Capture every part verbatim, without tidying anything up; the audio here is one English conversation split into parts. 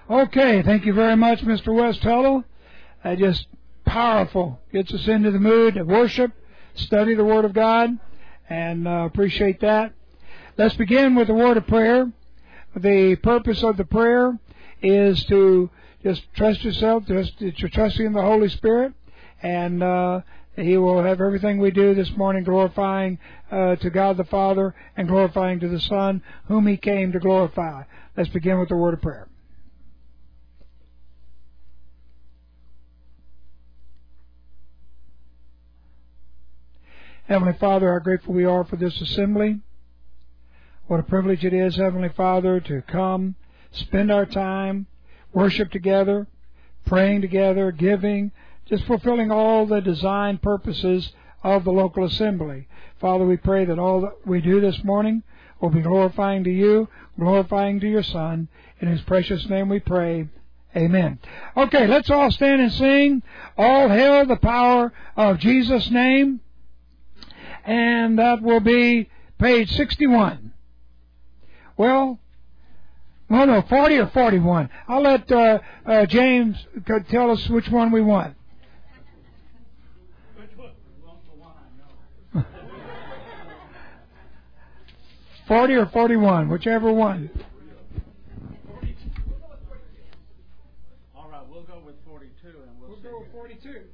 Okay, thank you very much, Mister Westfellow. Uh, just powerful. Gets us into the mood of worship, study the Word of God, and uh, appreciate that. Let's begin with a word of prayer. The purpose of the prayer is to just trust yourself, just that you're trusting in the Holy Spirit, and uh, He will have everything we do this morning glorifying uh, to God the Father and glorifying to the Son, whom He came to glorify. Let's begin with the word of prayer. Heavenly Father, how grateful we are for this assembly. What a privilege it is, Heavenly Father, to come, spend our time, worship together, praying together, giving, just fulfilling all the design purposes of the local assembly. Father, we pray that all that we do this morning will be glorifying to you, glorifying to your Son. In His precious name we pray. Amen. Okay, let's all stand and sing, All Hail the Power of Jesus' Name. And that will be page sixty-one. Well, no, no, forty or forty-one. I'll let uh, uh, James tell us which one we want. Which one? Well, the one I know. forty or forty-one, whichever one. All right, we'll go with forty-two, and we'll, We'll see go with here. forty-two.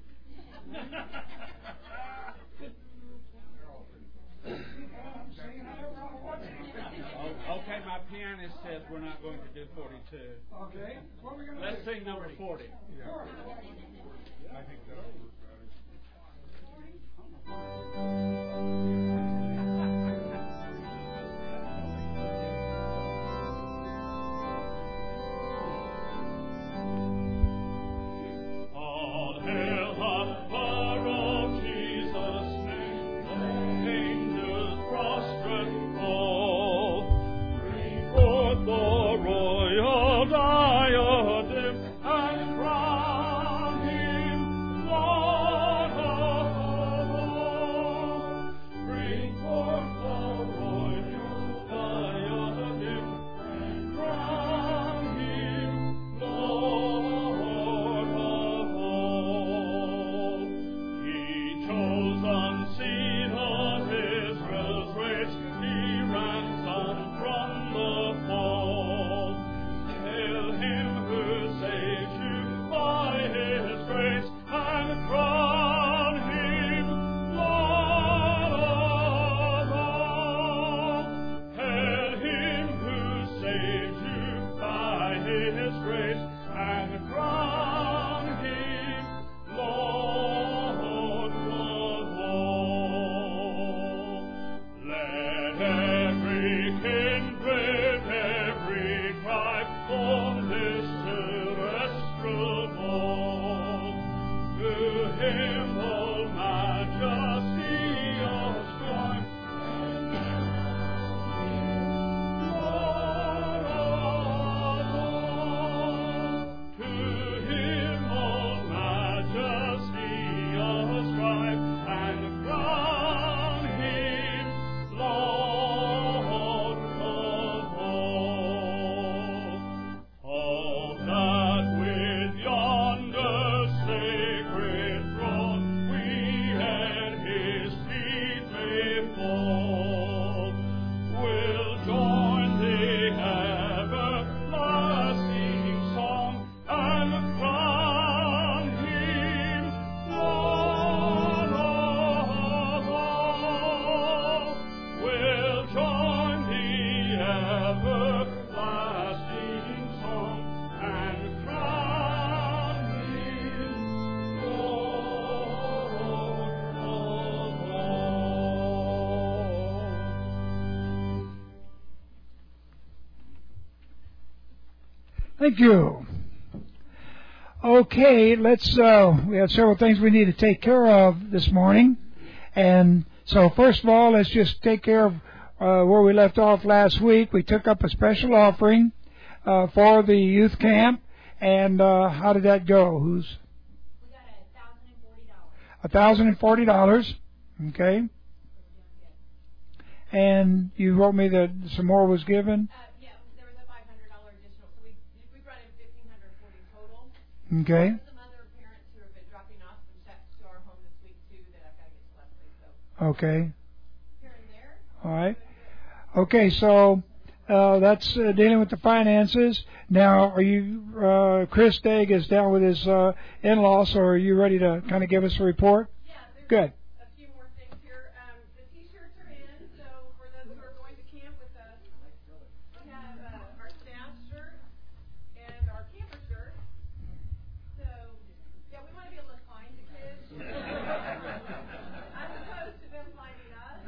Okay, my pianist says we're not going to do forty-two. Okay. What are we going to Let's do? sing number forty. Yeah. I think that would work All hail the power of Jesus' name, angels prostrate fall, bring forth the royal diadem and crown Him Lord of all. Bring forth the royal diadem and crown Him Lord of all. He chose unseen of Israel's race, He ransomed from the fall. Hail Him who saves you by His grace, and crown Him Lord of all. Hail Him who saves you by His grace, and crown Him Lord of all. Let every kindred, every tribe, from this terrestrial ball, to Him all majesty ascribe, Lord of all. To Him all majesty ascribe, and crown Him Lord of all. All that with yonder sacred throne we at His feet may fall, will join the everlasting song, and crown Him Lord of all. Will join the everlasting song, and crown Him Lord of all. Thank you. Okay, let's, uh, we have several things we need to take care of this morning. And so first of all, let's just take care of uh, where we left off last week. We took up a special offering uh, for the youth camp. And uh, how did that go? Who's? We got a thousand and forty dollars. A thousand and forty dollars. Okay. And you wrote me that some more was given. Uh, yeah, there was a five hundred dollars additional, so we we brought in fifteen Okay. There's some other parents who have been dropping off some checks to our home this week too that I've got to get to Leslie. So Okay. here and there. All right. Okay, so uh, that's uh, dealing with the finances. Now, are you, uh, Chris Dagg is down with his uh, in-laws, so are you ready to kind of give us a report? Yeah, there's Good. a few more things here. Um, the T-shirts are in, so for those who are going to camp with us, we have uh, our staff shirt and our camper shirt. So, yeah, we want to be able to find the kids as opposed to them finding us.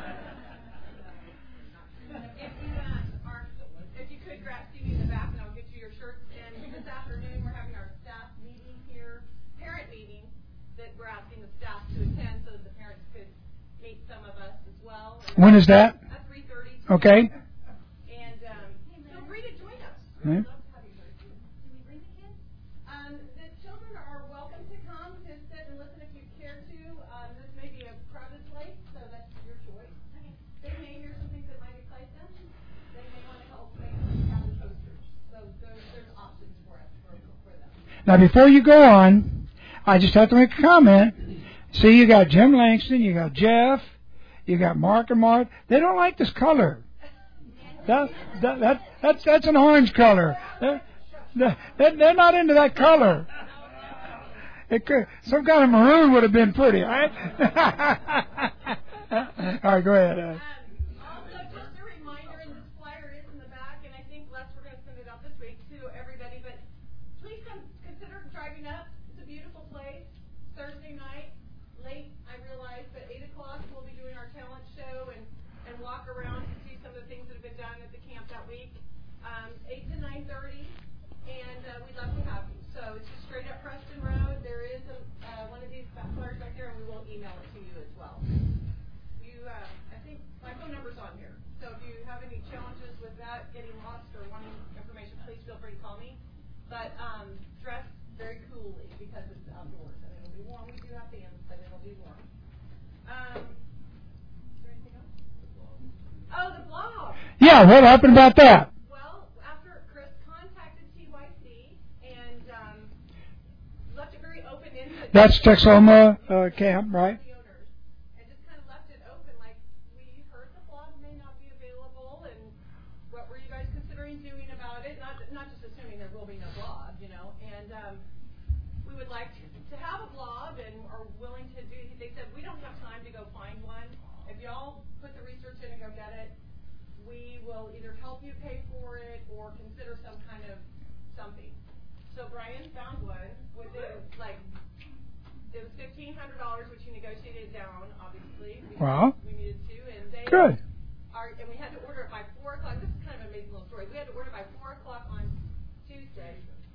If you uh, are, if you could grab Stevie in the back, and I'll get you your shirts. And this afternoon we're having our staff meeting here, parent meeting, that we're asking the staff to attend so that the parents could meet some of us as well. And When is that? At three thirty. Okay. And um, feel free to join us. Right. We'd love to have you guys. Can we bring the kids? Um, the children are welcome to come to sit and listen if you care to. Um, this may be a crowded place, so that's your choice. They may hear some things that might excite them. They may want to help make have the posters. So there's, there's options for us for, for them. Now, before you go on, I just have to make a comment. See, you got Jim Langston, you got Jeff, you got Mark and Mark. They don't like this color. That, that, that, that's, that's an orange color. They're, they're, they're not into that color. It could, some kind of maroon would have been pretty, right? All right, go ahead. Uh, Um, also, just a reminder, and this flyer is in the back, and I think Les, we're going to send it out this week to everybody, but please come consider driving up. It's a beautiful place. Thursday night, late, I realize, but eight o'clock we'll be doing our talent show and, and walk around to see some of the things that have been done at the camp that week. Um, eight to nine thirty, and uh, we'd love to have you. So it's just straight up Preston Road. There is a, uh, one of these flyers back there, and we will email it to you as well. You, uh, I think my phone number's on here. So if you have any challenges with that, getting lost or wanting information, please feel free to call me. But um, dress very coolly because it's outdoors and it'll be warm. We do have fans, but it'll be warm. Um, is there anything else? Oh, the blog. yeah, what happened about that? Well, after Chris contacted T Y C and um, left it very open-ended. That's Texoma uh, camp, right? The owners, and just kind of left it open, like we heard the blog may not be available, and what were you guys considering doing about it? Not not just assuming there will be no blog, you know. And um, we would like to, to have a blog, and are willing to do. They said we don't have time to go find one. If y'all put the research in and go get it, we will either help you pay for it or consider some kind of something. So Brian found one within like. It was fifteen hundred dollars, which he negotiated down, obviously. We, Wow. we needed to, and they Good. are, and we had to order it by four o'clock. This is kind of an amazing little story. We had to order it by four o'clock on Tuesday.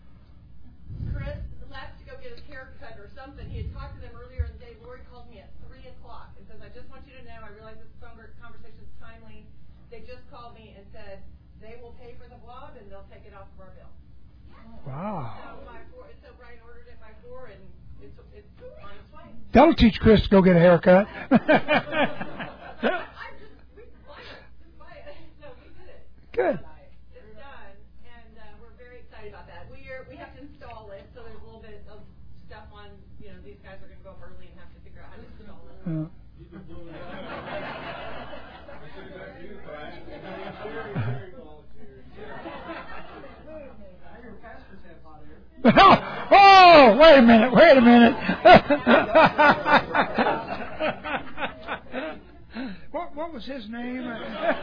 Chris left to go get his haircut or something. He had talked to them earlier in the day. Lori called me at three o'clock and says, "I just want you to know. I realize this phone conversation is timely. They just called me and said they will pay for the blog and they'll take it off of our bill." Wow. So by four, so Brian ordered it by four, and it's it's on its way. That'll teach Chris to go get a haircut. I just we buy it, just buy it. So we did it. Good. It's done, and uh, we're very excited about that. We are we have to install it, so there's a little bit of stuff on. You know, these guys are going to go up early and have to figure out how to install it. Uh, oh, wait a minute, wait a minute. what what was his name? Yeah,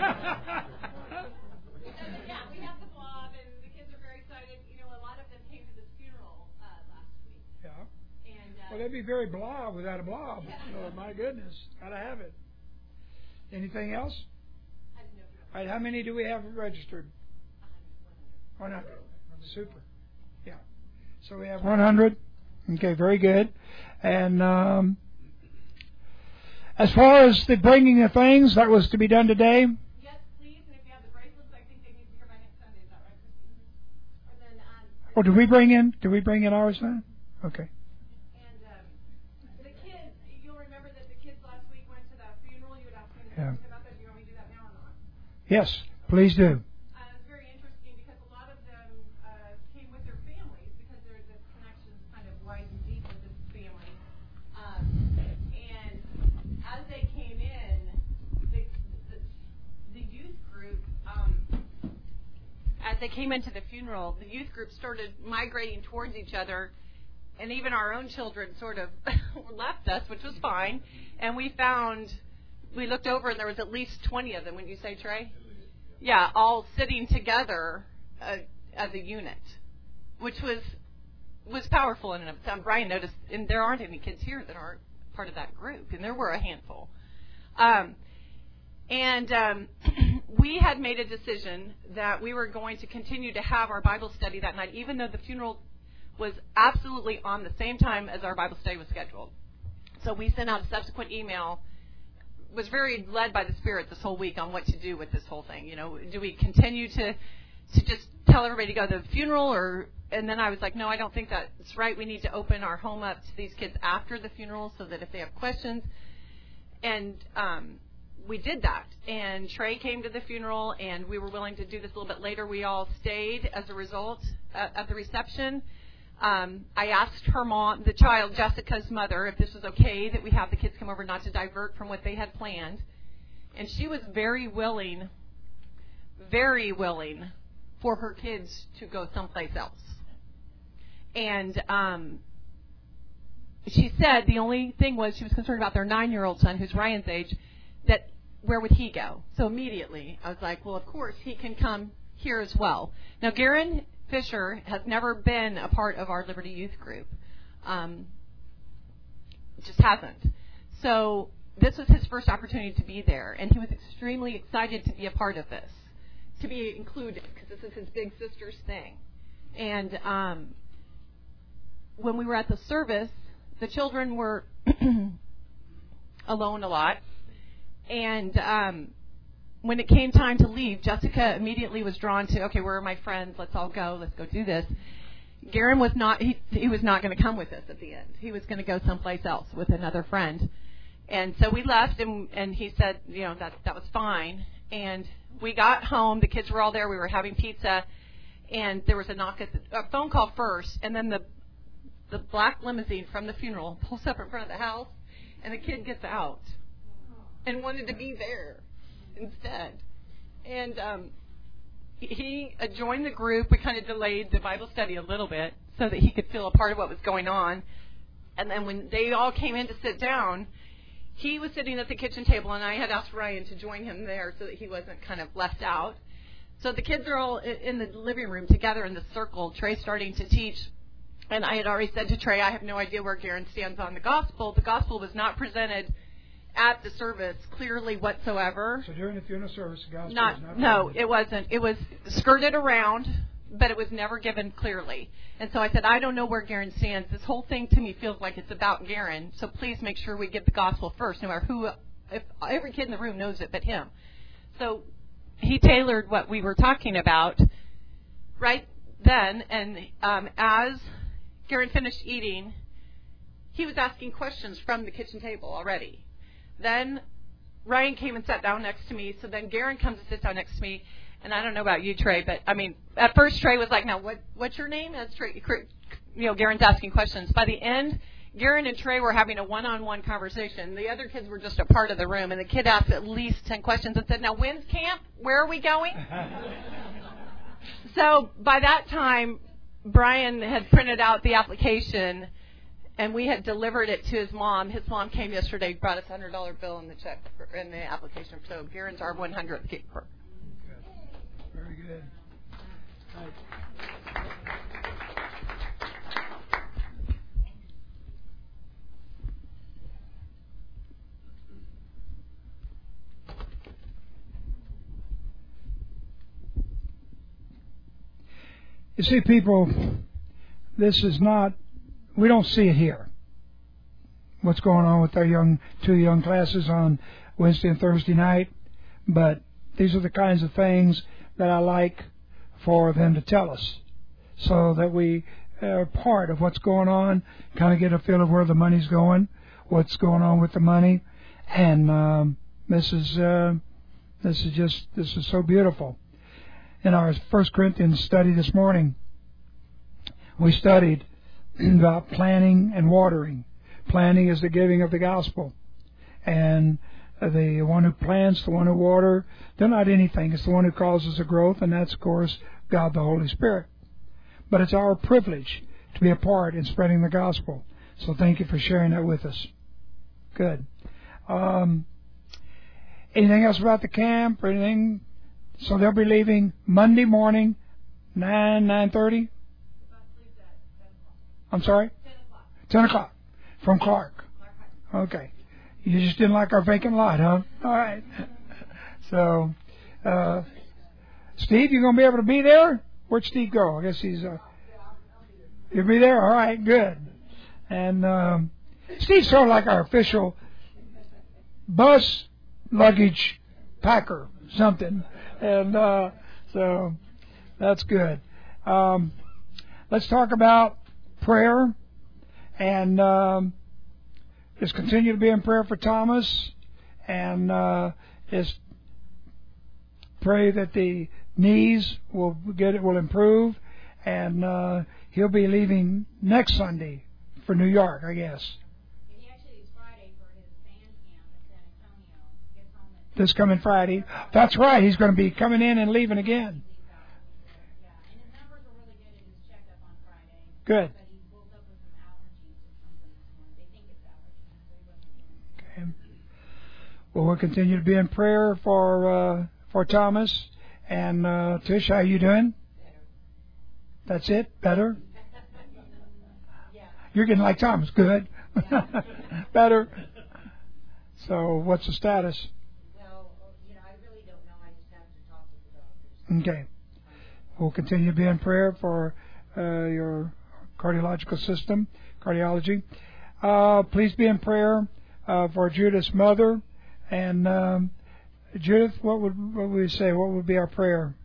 we have the blog, and the kids are very excited. You know, a lot of them came to this funeral uh, last week. Yeah. And uh, Well, they'd be very blob without a blob. Oh, my goodness, gotta have it. Anything else? I didn't know if you All right, how many do we have registered? were one hundred. Super. Yeah. So we have one hundred. Okay, very good. And um, as far as the bringing of things, that was to be done today. Yes, please. And if you have the bracelets, I think they need to be here by next Sunday. Is that right, Christine? And then, um, Oh, did we bring in? Did we bring in ours then? Okay. and um, the kids, you'll remember that the kids last week went to that funeral. You would ask me Yeah. about that. Do you want me to do that now or not? Yes, please do. Uh, it's very interesting because a lot of them uh, came with their families because there's this connection they came into the funeral, the youth group started migrating towards each other, and even our own children sort of left us, which was fine. And we found, we looked over, and there was at least twenty of them, wouldn't you say, Trey? Yeah, all sitting together uh, as a unit, which was was powerful in and of itself. Brian noticed, and there aren't any kids here that aren't part of that group, and there were a handful. Um, and um, we had made a decision that we were going to continue to have our Bible study that night, even though the funeral was absolutely on the same time as our Bible study was scheduled. So we sent out a subsequent email, was very led by the Spirit this whole week on what to do with this whole thing. You know, do we continue to to just tell everybody to go to the funeral, or, and then I was like, no, I don't think that's right. We need to open our home up to these kids after the funeral so that if they have questions. And um, we did that. And Trey came to the funeral, and we were willing to do this a little bit later. We all stayed as a result at, at the reception. Um, I asked her mom, the child, Jessica's mother, if this was okay that we have the kids come over, not to divert from what they had planned. And she was very willing, very willing for her kids to go someplace else. And um, she said the only thing was she was concerned about their nine-year-old son, who's Ryan's age, that where would he go? So immediately I was like, well, of course, he can come here as well. Now, Garen Fisher has never been a part of our Liberty Youth Group. Um, just hasn't. So this was his first opportunity to be there, and he was extremely excited to be a part of this, to be included, because this is his big sister's thing. And um, when we were at the service, the children were alone a lot, and um, when it came time to leave, Jessica immediately was drawn to, okay, where are my friends? Let's all go. Let's go do this. Garen was not, he, he was not going to come with us at the end. He was going to go someplace else with another friend. And so we left, and, and he said, you know, that that was fine. And we got home. The kids were all there. We were having pizza, and there was a knock at the a phone call first, and then the the black limousine from the funeral pulls up in front of the house, and the kid gets out and wanted to be there instead. And um, he uh, joined the group. We kind of delayed the Bible study a little bit so that he could feel a part of what was going on. And then when they all came in to sit down, he was sitting at the kitchen table, and I had asked Ryan to join him there so that he wasn't kind of left out. So the kids are all in the living room together in the circle. Trey's starting to teach, and I had already said to Trey, I have no idea where Garen stands on the gospel. The gospel was not presented at the service clearly whatsoever. So during the funeral service, the gospel not, was not No, presented. it wasn't. It was skirted around, but it was never given clearly. And so I said, I don't know where Garen stands. This whole thing to me feels like it's about Garen, so please make sure we give the gospel first, no matter who, if every kid in the room knows it but him. So he tailored what we were talking about right then, and um, as Garen finished eating, he was asking questions from the kitchen table already. Then Ryan came and sat down next to me, so then Garen comes and sits down next to me. And I don't know about you, Trey, but, I mean, at first Trey was like, now, what, what's your name? As Trey, you know, Garen's asking questions. By the end, Garen and Trey were having a one-on-one conversation. The other kids were just a part of the room, and the kid asked at least ten questions and said, now, when's camp? Where are we going? So by that time, Brian had printed out the application, and we had delivered it to his mom. His mom came yesterday, brought us a one hundred dollar bill in the check, for, in the application. So Garen's our one hundredth keeper. Very good. Right. You see, people, this is not, we don't see it here. What's going on with our young, two young classes on Wednesday and Thursday night. But these are the kinds of things that I like for them to tell us, so that we are part of what's going on, kind of get a feel of where the money's going, what's going on with the money, and um, this is uh, this is just this is so beautiful. In our First Corinthians study this morning, we studied about planting and watering. Planting is the giving of the gospel, and the one who plants, the one who waters. They're not anything. It's the one who causes the growth, and that's, of course, God the Holy Spirit. But it's our privilege to be a part in spreading the gospel. So thank you for sharing that with us. Good. Um, anything else about the camp or anything? So they'll be leaving Monday morning, nine, nine thirty? I'm sorry? ten o'clock. From Clark. Okay. You just didn't like our vacant lot, huh? All right. So, uh, Steve, you going to be able to be there? Where'd Steve go? I guess he's, uh, you'll be there? All right, good. And, um, Steve's sort of like our official bus luggage packer, something. And, uh, so that's good. Um, let's talk about prayer. And, um, just continue to be in prayer for Thomas, and uh, just pray that the knees will get it will improve, and uh, he'll be leaving next Sunday for New York, I guess. He actually leaves Friday for his band camp in San Antonio. Gets home at This coming Friday. That's right. He's going to be coming in and leaving again. Yeah, and his numbers are really good in his checkup on Friday. Good. But he woke up with some allergies or something this morning. They think it's allergies, so he wasn't in. Okay. Well, we'll continue to be in prayer for uh, for Thomas. And uh, Tish, how you doing? Better. That's it? Better? Yeah. You're getting like Thomas. Good. Better. So what's the status? Well, you know, I really don't know. I just have to talk with the doctors. Okay. We'll continue to be in prayer for uh, your cardiological system, cardiology. Uh, please be in prayer uh, for Judith's mother. And um, Judith, what would what would we say? What would be our prayer?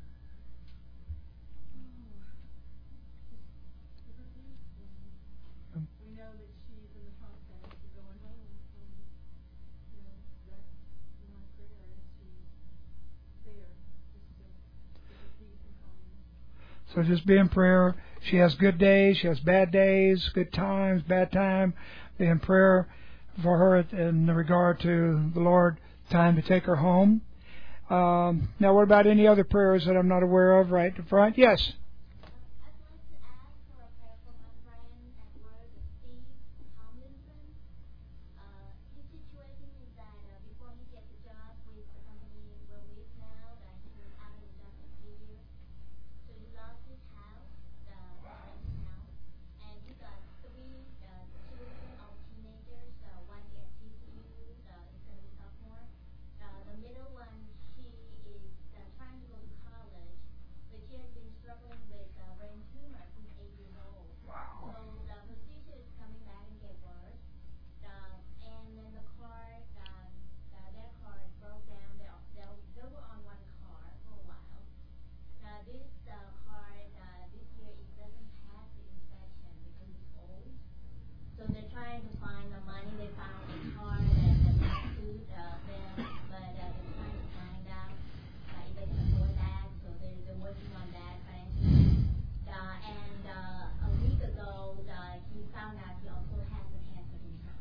We know that she's in the process of going home. And, you know, that's my prayer is she's there. Just to give her peace and calmness. So just be in prayer. She has good days. She has bad days, good times, bad time. Be in prayer for her in regard to the Lord, time to take her home. Um, now, what about any other prayers that I'm not aware of right in front? Yes. I'd like to ask for a prayer for my friend at work, Steve Tomlinson. Uh, his situation is that uh, before he gets a job with the company we're with now, that he was out of the job for three years. So he lost his house, the rented house, and he got three uh, children, all teenagers. Uh, one at T C U, uh, is going to be sophomore. Uh, the middle one, she is uh, trying to go to college, but she has been struggling with uh, brain tumor since eight years old. Wow. So the procedure is coming back and get worse. Um, and then the car, um, uh, their car broke down. They, they, they were on one car for a while. Now this uh, car, uh, this year, it doesn't pass the inspection because it's old. So they're trying to find the money. They found a car that does not suit uh, them, but uh, they're trying to find out uh, if they can afford that. So they're, they're working on that financially. Uh, and uh, a week ago, uh, he found out he also has a cancer himself.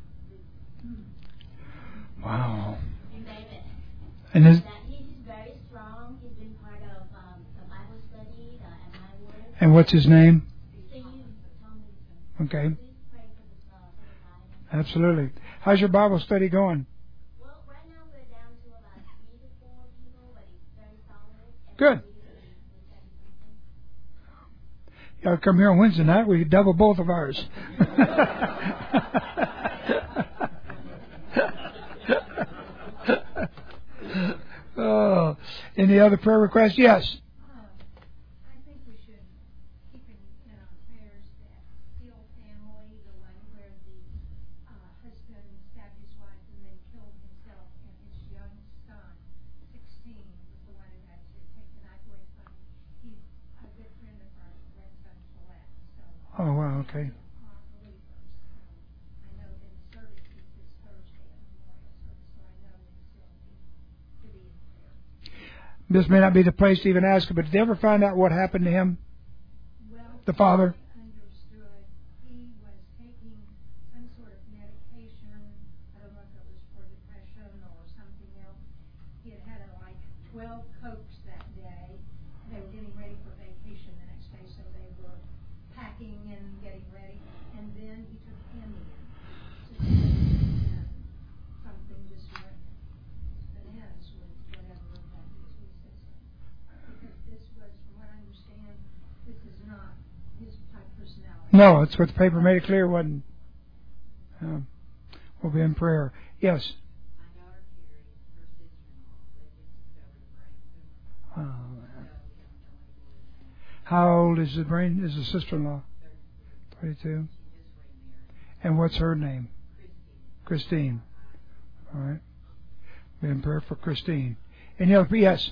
Wow. You name it. And is, That he's very strong. He's been part of um, the Bible study uh, at my word. and what's his name? Steve Tomlinson. Okay. Please pray for this uh, for the guy. Absolutely. How's your Bible study going? Well, right now we're down to about three to four people, but it's very solid. And Good. we- we study something. Y'all come here on Wednesday night. We could double both of ours. Oh, any other prayer requests? Yes. Um, I think we should keep in, in our prayers that Steele family, the one where the uh, husband stabbed his wife and then killed himself, and his young son, sixteen, was the one who had to take the knife away from him. He's a good friend of our grandson, Colette. So, Oh, wow, okay. are believers. So I know that the service is this Thursday, a memorial service, so I know that still need to be in prayer. This may not be the place to even ask her, but did they ever find out what happened to him? Well, The father? I understood he was taking some sort of medication. I don't know if it was for depression or something No, it's what the paper made it clear wasn't. Uh, we'll be in prayer. Yes. My daughter Carrie, her sister-in-law, they just discovered a brain tumor. Oh, So we don't know anymore. how old is the brain? Is the sister-in-law? Thirty-two. She just remarried. And what's her name? Christine. Christine. All right. Be in prayer for Christine. Any other? Yes.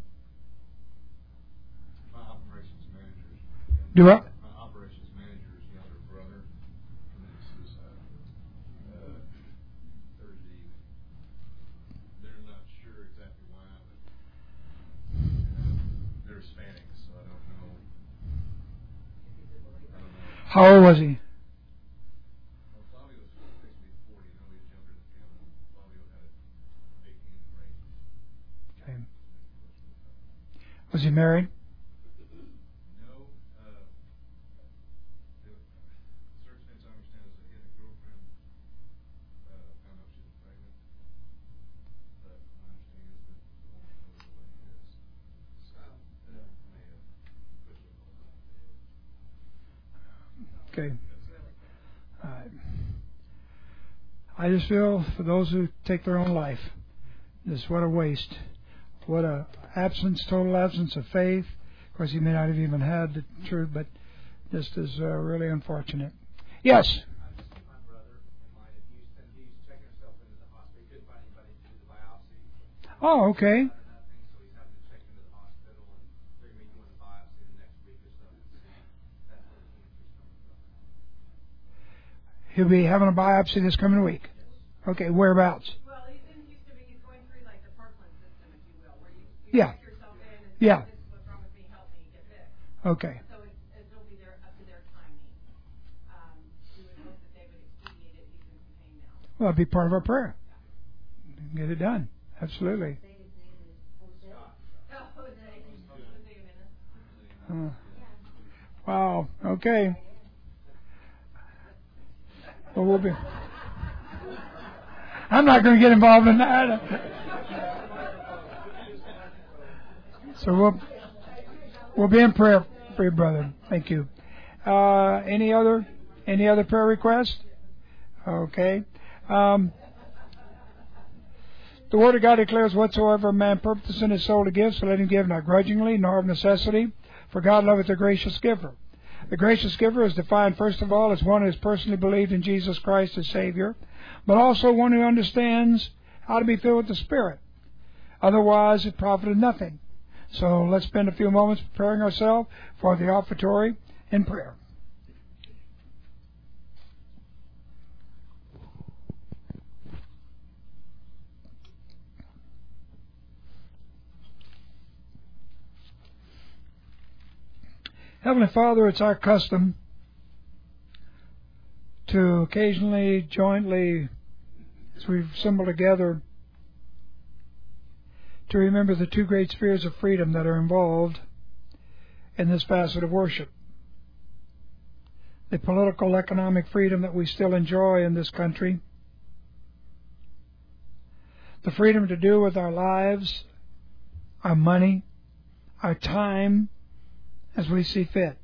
My operations manager's Do what? my operations manager's younger brother committed suicide uh, Thursday evening. They're not sure exactly why, but uh, they're Hispanic, so I don't know. I don't know. How old was he? Well, Flavio was supposed to be forty. No, he's younger than him. Flavio had a big hand brain. Okay. Was he married? No, uh, the circumstance I understand is that he had a girlfriend, uh, found out she was pregnant, but my understanding is that the woman told her what it is. So, that may have pushed it over the Okay. All right. I just feel for those who take their own life, just what a waste. What a absence, total absence of faith. Of course, he may not have even had the truth, but this is uh, really unfortunate. Yes. I just see my brother in line in Houston. He's checking himself into the hospital. He couldn't find anybody to do the biopsy. Oh, okay. Or nothing, so he's having to check into the hospital, and they're going to be doing the biopsy the next week or so to see that's where the cancer's coming from. He'll be having a biopsy this coming week. Okay, whereabouts? Well, he's in Houston, but he's going through like the Parkland system, if you will, where you, you Yeah. check yourself in and Yeah. say, this is what's wrong with me, help me get fixed. Okay. So it's, it'll be their, up to their timing. Um, we would hope that they would expedite it. He's in some pain now. Well, it'll be part of our prayer. Get it done. Absolutely. Oh, Jose. Jose Uh, Jimenez. wow. Okay. Well, we'll be. I'm not going to get involved in that. So we'll we'll be in prayer for your brother. Thank you. Uh, any other any other prayer requests? Okay. Um, the Word of God declares, whatsoever a man purposes in his soul to give, so let him give not grudgingly, nor of necessity, for God loveth a gracious giver. The gracious giver is defined, first of all, as one who has personally believed in Jesus Christ as Savior, but also one who understands how to be filled with the Spirit. Otherwise, it profited nothing. So let's spend a few moments preparing ourselves for the offertory in prayer. Heavenly Father, it's our custom to occasionally, jointly, as we assemble together, to remember the two great spheres of freedom that are involved in this facet of worship. The political, economic freedom that we still enjoy in this country, the freedom to do with our lives, our money, our time, as we see fit.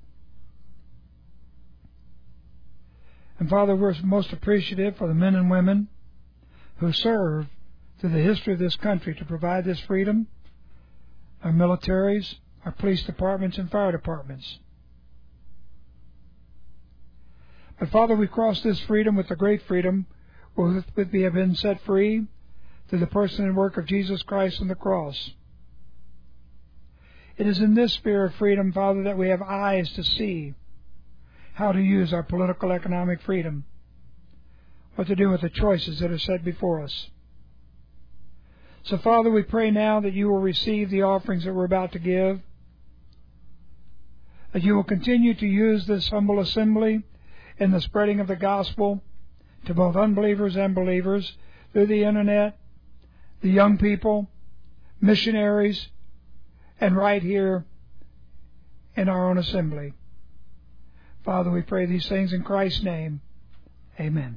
And Father, we're most appreciative for the men and women who serve through the history of this country to provide this freedom, our militaries, our police departments and fire departments. But Father, we cross this freedom with the great freedom wherewith we have been set free through the person and work of Jesus Christ on the cross. It is in this sphere of freedom, Father, that we have eyes to see how to use our political economic freedom, what to do with the choices that are set before us. So, Father, we pray now that you will receive the offerings that we're about to give, that you will continue to use this humble assembly in the spreading of the gospel to both unbelievers and believers through the internet, the young people, missionaries, and right here in our own assembly. Father, we pray these things in Christ's name. Amen.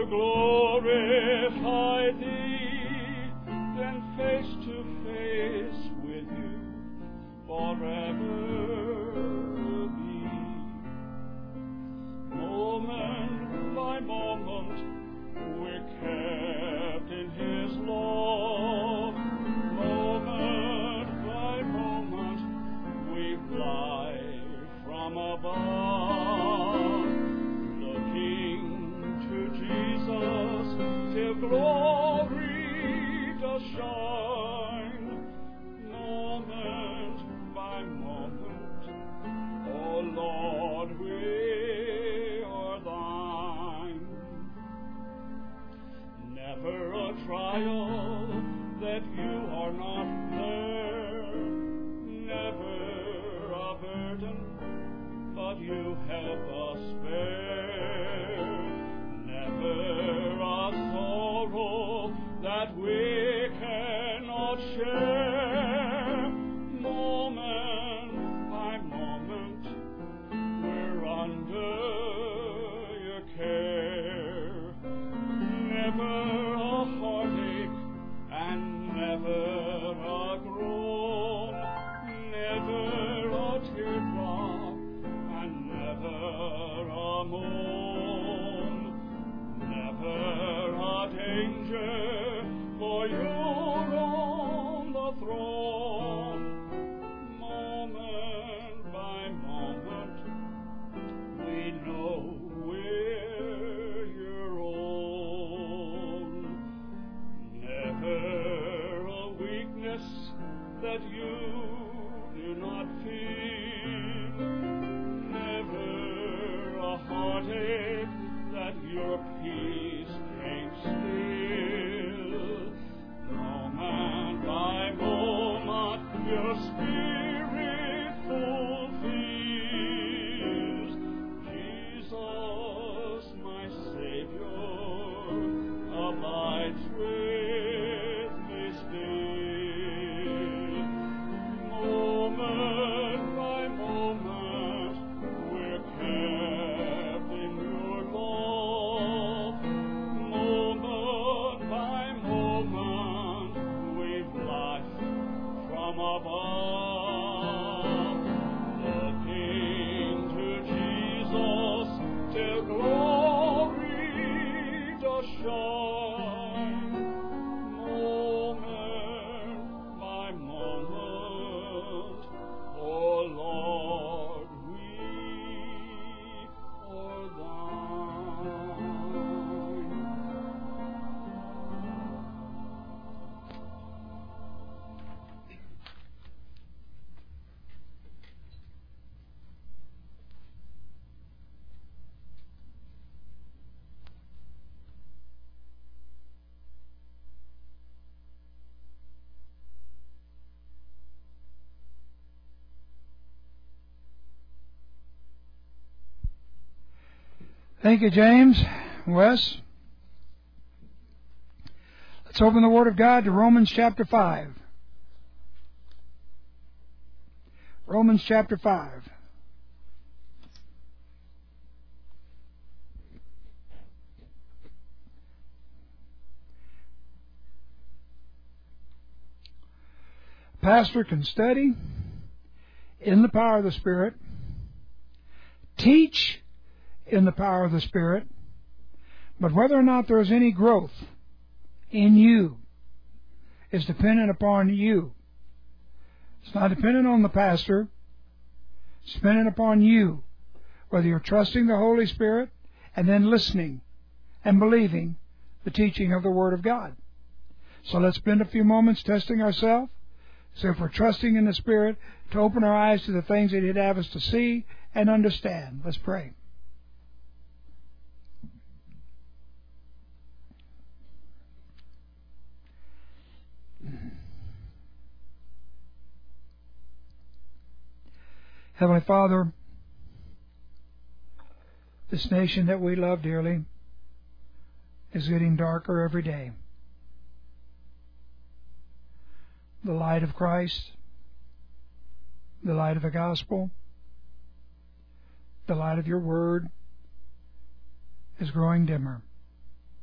to glorify Thee, then face to face with You forever be. Moment by moment, we're kept in His love. Moment by moment, we fly from above, looking to Jesus till glory does shine. Moment by moment, oh Lord, we are Thine. Never a trial that You are not there, never a burden but You help us bear, never a sorrow that we cannot share. Moment by moment, we're under Your care. Never a heartache and never a groan, never a teardrop and never a moan, never a danger, for You're on the throne. Moment by moment, we know we're Your own. Never a weakness that You do not feel, never a heartache that Your peace can't still. Moment by moment, Your Spirit fulfills. Jesus, my Savior, abides with me still. Moment by moment, we're kept in Your love. Moment by moment, we've life from above, looking to Jesus till glory does shine. Moment by moment, oh Lord, we are Thine. Thank you, James. Wes? Let's open the Word of God to Romans chapter five. Romans chapter five. Pastor can study in the power of the Spirit, teach in the power of the Spirit, but whether or not there is any growth in you is dependent upon you. It's not dependent on the pastor. It's dependent upon you, whether you're trusting the Holy Spirit and then listening and believing the teaching of the Word of God. So let's spend a few moments testing ourselves. So if we're trusting in the Spirit to open our eyes to the things that He'd have us to see and understand. Let's pray. Heavenly Father, this nation that we love dearly is getting darker every day. The light of Christ, the light of the gospel, the light of Your Word is growing dimmer.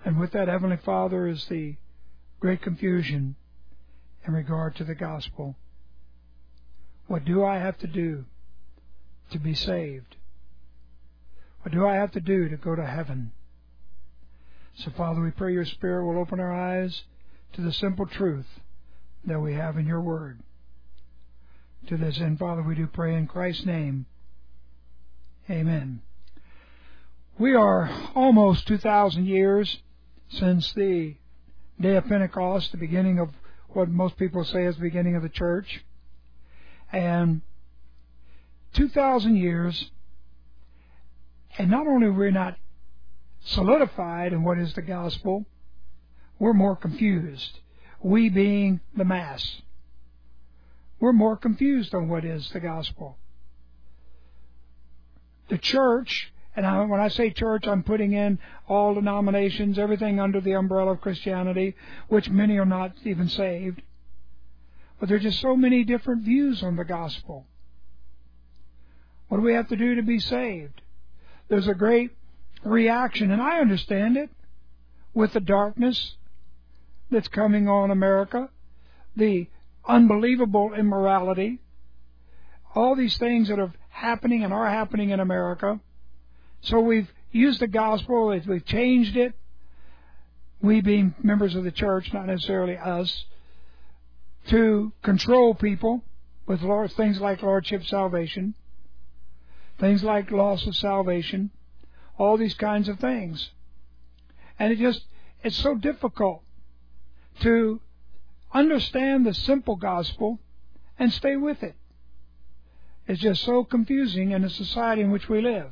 And with that, Heavenly Father, is the great confusion in regard to the gospel. What do I have to do to be saved? What do I have to do to go to heaven? So, Father, we pray your Spirit will open our eyes to the simple truth that we have in your word. To this end, Father, we do pray in Christ's name. Amen. We are almost two thousand years since the day of Pentecost, the beginning of what most people say is the beginning of the church. And two thousand years, and not only are we not solidified in what is the gospel, we're more confused. We being the mass. We're more confused on what is the gospel. The church, and I, when I say church, I'm putting in all denominations, everything under the umbrella of Christianity, which many are not even saved. But there are just so many different views on the gospel. What do we have to do to be saved? There's a great reaction, and I understand it, with the darkness that's coming on America, the unbelievable immorality, all these things that are happening and are happening in America. So we've used the gospel, we've changed it, we being members of the church, not necessarily us, to control people with things like lordship salvation, things like loss of salvation, all these kinds of things. And it just, it's so difficult to understand the simple gospel and stay with it. It's just so confusing in the society in which we live.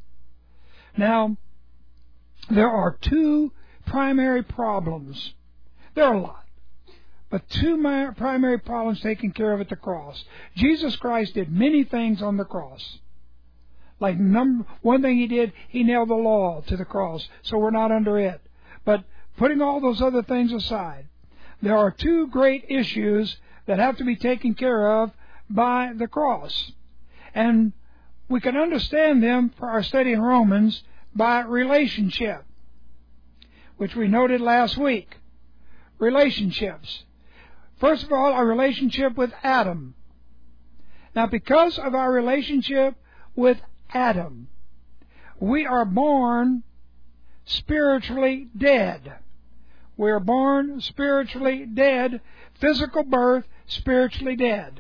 Now, there are two primary problems. There are a lot. But two primary problems taken care of at the cross. Jesus Christ did many things on the cross. Like number one thing he did, he nailed the law to the cross, so we're not under it. But putting all those other things aside, there are two great issues that have to be taken care of by the cross. And we can understand them for our study in Romans by relationship, which we noted last week. Relationships. First of all, our relationship with Adam. Now, because of our relationship with Adam, we are born spiritually dead. We are born spiritually dead, physical birth, spiritually dead.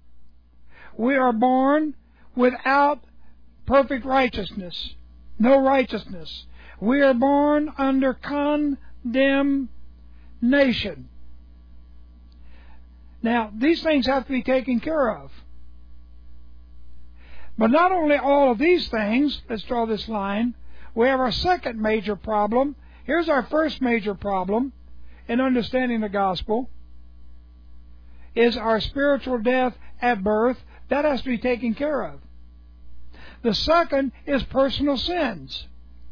We are born without perfect righteousness, no righteousness. We are born under condemnation. Now, these things have to be taken care of. But not only all of these things, let's draw this line, we have our second major problem. Here's our first major problem in understanding the gospel, is our spiritual death at birth. That has to be taken care of. The second is personal sins.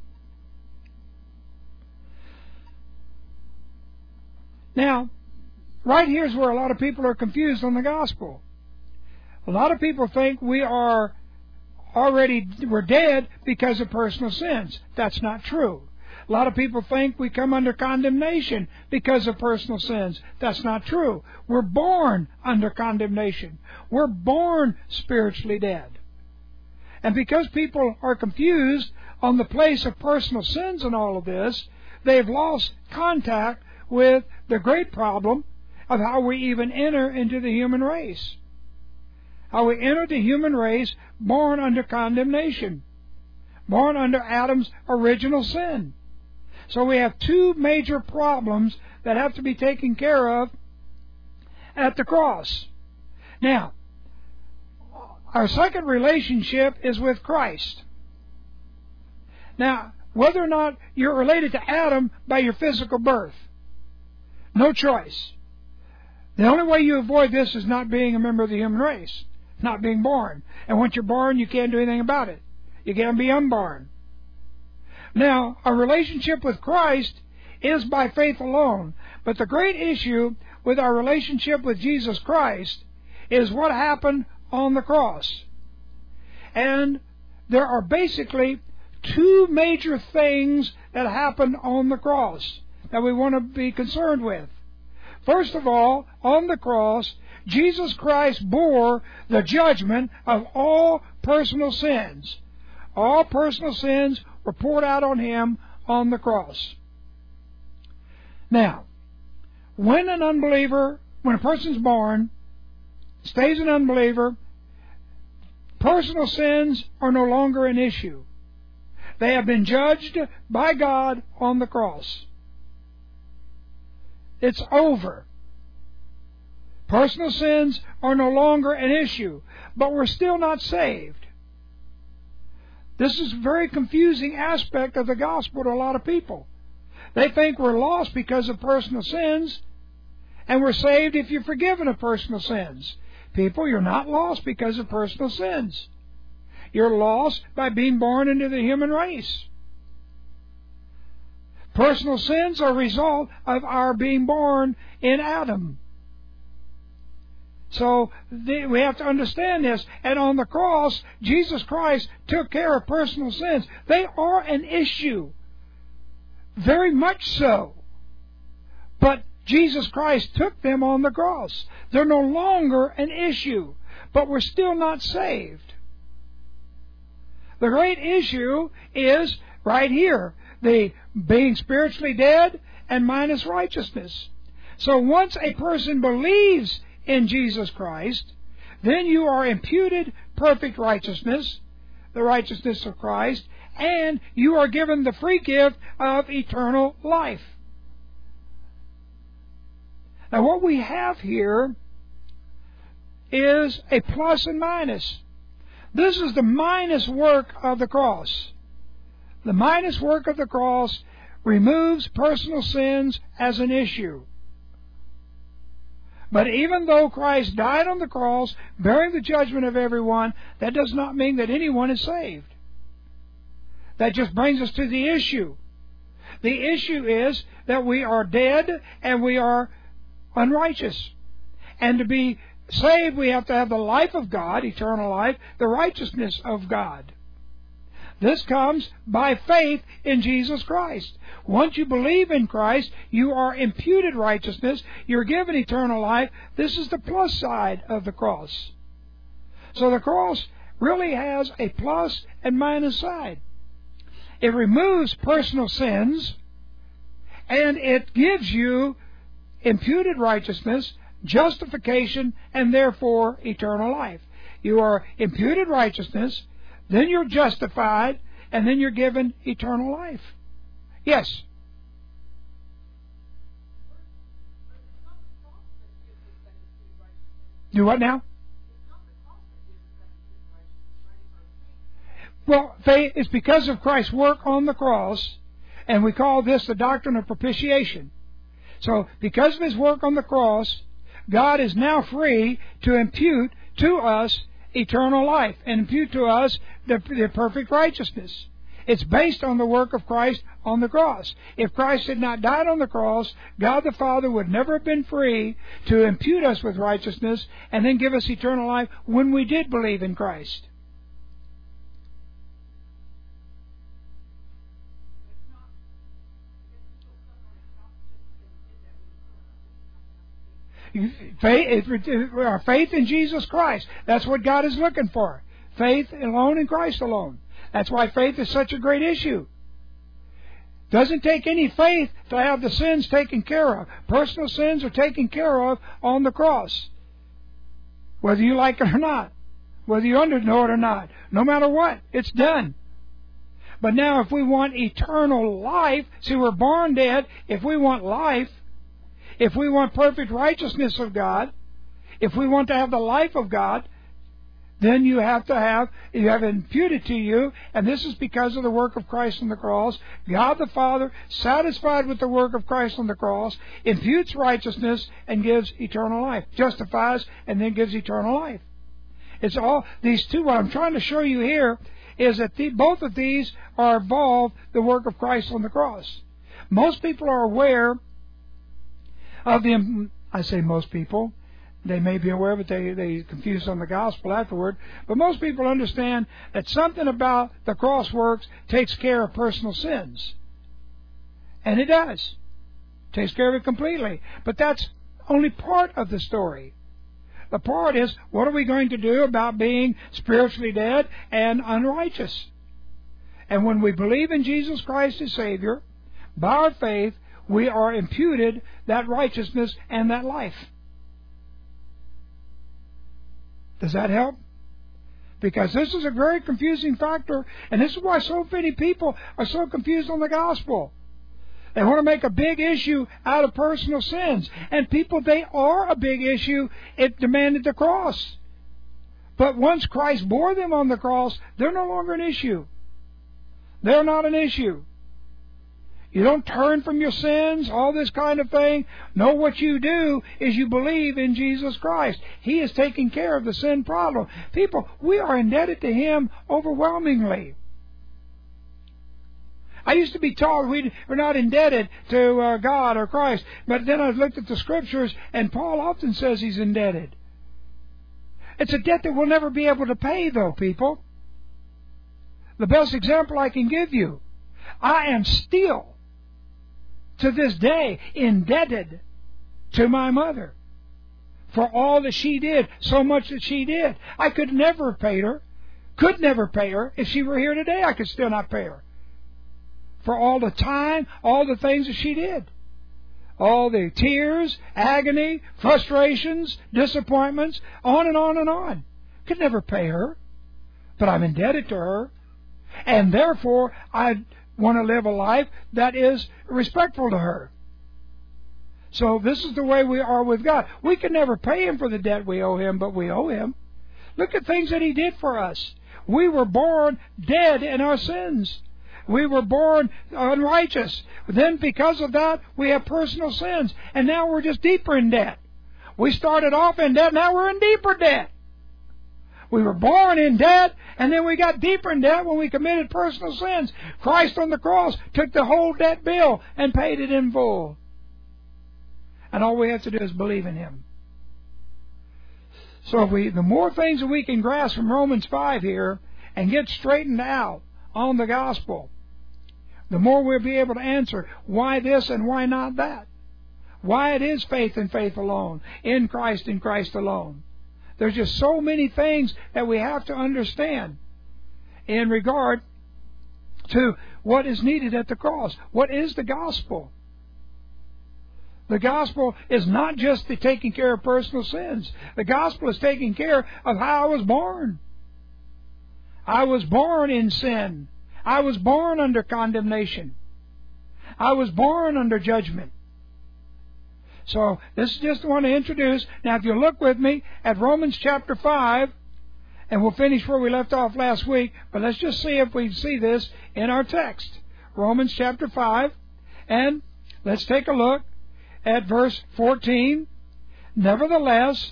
Now, right here's where a lot of people are confused on the gospel. A lot of people think we are already, we're dead because of personal sins. That's not true. A lot of people think we come under condemnation because of personal sins. That's not true. We're born under condemnation. We're born spiritually dead. And because people are confused on the place of personal sins and all of this, they've lost contact with the great problem of how we even enter into the human race. How we enter the human race born under condemnation. Born under Adam's original sin. So we have two major problems that have to be taken care of at the cross. Now, our second relationship is with Christ. Now, whether or not you're related to Adam by your physical birth, no choice. The only way you avoid this is not being a member of the human race, not being born. And once you're born, you can't do anything about it. You can't be unborn. Now, our relationship with Christ is by faith alone. But the great issue with our relationship with Jesus Christ is what happened on the cross. And there are basically two major things that happened on the cross that we want to be concerned with. First of all, on the cross, Jesus Christ bore the judgment of all personal sins. All personal sins were poured out on Him on the cross. Now, when an unbeliever, when a person's born, stays an unbeliever, personal sins are no longer an issue. They have been judged by God on the cross. It's over. Personal sins are no longer an issue, but we're still not saved. This is a very confusing aspect of the gospel to a lot of people. They think we're lost because of personal sins, and we're saved if you're forgiven of personal sins. People, you're not lost because of personal sins. You're lost by being born into the human race. Personal sins are a result of our being born in Adam. So the, we have to understand this. And on the cross, Jesus Christ took care of personal sins. They are an issue. Very much so. But Jesus Christ took them on the cross. They're no longer an issue. But we're still not saved. The great issue is right here. The being spiritually dead and minus righteousness. So once a person believes in Jesus Christ, then you are imputed perfect righteousness, the righteousness of Christ, and you are given the free gift of eternal life. Now what we have here is a plus and minus. This is the minus work of the cross. The minus work of the cross removes personal sins as an issue. But even though Christ died on the cross, bearing the judgment of everyone, that does not mean that anyone is saved. That just brings us to the issue. The issue is that we are dead and we are unrighteous. And to be saved, we have to have the life of God, eternal life, the righteousness of God. This comes by faith in Jesus Christ. Once you believe in Christ, you are imputed righteousness. You're given eternal life. This is the plus side of the cross. So the cross really has a plus and minus side. It removes personal sins, and it gives you imputed righteousness, justification, and therefore eternal life. You are imputed righteousness, then you're justified, and then you're given eternal life. Yes? Do what now? Well, faith is because of Christ's work on the cross, and we call this the doctrine of propitiation. So, because of His work on the cross, God is now free to impute to us eternal life and impute to us the, the perfect righteousness. It's based on the work of Christ on the cross. If Christ had not died on the cross, God the Father would never have been free to impute us with righteousness and then give us eternal life when we did believe in Christ. Faith, our faith in Jesus Christ. That's what God is looking for. Faith alone in Christ alone. That's why faith is such a great issue. Doesn't take any faith to have the sins taken care of. Personal sins are taken care of on the cross. Whether you like it or not. Whether you under know it or not. No matter what, it's done. But now if we want eternal life, see, we're born dead. If we want life, if we want perfect righteousness of God, if we want to have the life of God, then you have to have, you have imputed to you, and this is because of the work of Christ on the cross. God the Father, satisfied with the work of Christ on the cross, imputes righteousness and gives eternal life. Justifies and then gives eternal life. It's all, these two, what I'm trying to show you here is that the, both of these are involved the work of Christ on the cross. Most people are aware of the, I say most people, They may be aware, but they, they confuse on the gospel afterward. But most people understand that something about the cross works takes care of personal sins. And it does. Takes care of it completely. But that's only part of the story. The part is, what are we going to do about being spiritually dead and unrighteous? And when we believe in Jesus Christ as Savior, by our faith, we are imputed that righteousness and that life. Does that help? Because this is a very confusing factor, and this is why so many people are so confused on the gospel. They want to make a big issue out of personal sins. And people, they are a big issue. It demanded the cross. But once Christ bore them on the cross, they're no longer an issue. They're not an issue. You don't turn from your sins, all this kind of thing. No, what you do is you believe in Jesus Christ. He is taking care of the sin problem. People, we are indebted to Him overwhelmingly. I used to be taught we we're not indebted to uh, God or Christ, but then I looked at the Scriptures, and Paul often says he's indebted. It's a debt that we'll never be able to pay, though, people. The best example I can give you, I am still, to this day, indebted to my mother for all that she did, so much that she did. I could never have paid her, could never pay her. If she were here today, I could still not pay her. For all the time, all the things that she did. All the tears, agony, frustrations, disappointments, on and on and on. Could never pay her. But I'm indebted to her. And therefore, I want to live a life that is respectful to her. So this is the way we are with God. We can never pay Him for the debt we owe Him, but we owe Him. Look at things that He did for us. We were born dead in our sins. We were born unrighteous. Then because of that, we have personal sins. And now we're just deeper in debt. We started off in debt, now we're in deeper debt. We were born in debt, and then we got deeper in debt when we committed personal sins. Christ on the cross took the whole debt bill and paid it in full. And all we have to do is believe in Him. So if we, the more things that we can grasp from Romans five here and get straightened out on the gospel, the more we'll be able to answer why this and why not that. Why it is faith and faith alone, in Christ and Christ alone. There's just so many things that we have to understand in regard to what is needed at the cross. What is the gospel? The gospel is not just the taking care of personal sins. The gospel is taking care of how I was born. I was born in sin. I was born under condemnation. I was born under judgment. So this is just want to introduce. Now if you look with me at Romans chapter five, and we'll finish where we left off last week, but let's just see if we see this in our text. Romans chapter five, and let's take a look at verse fourteen. Nevertheless,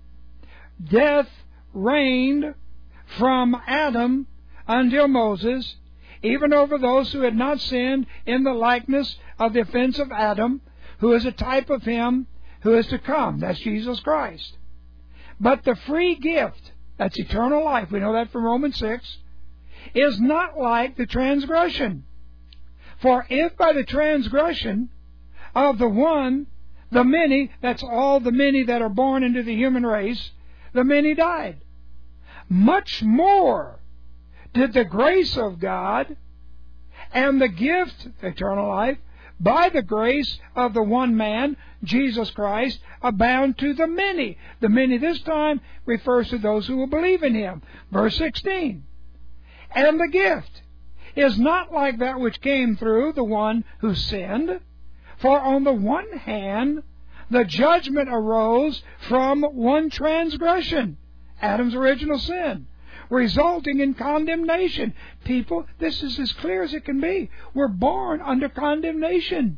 death reigned from Adam until Moses, even over those who had not sinned in the likeness of the offense of Adam, who is a type of Him who is to come. That's Jesus Christ. But the free gift, that's eternal life, we know that from Romans six, is not like the transgression. For if by the transgression of the one, the many, that's all the many that are born into the human race, the many died, much more did the grace of God and the gift, eternal life, by the grace of the one man, Jesus Christ, abound to the many. The many this time refers to those who will believe in Him. Verse sixteen. And the gift is not like that which came through the one who sinned. For on the one hand, the judgment arose from one transgression, Adam's original sin, resulting in condemnation. People, this is as clear as it can be. We're born under condemnation.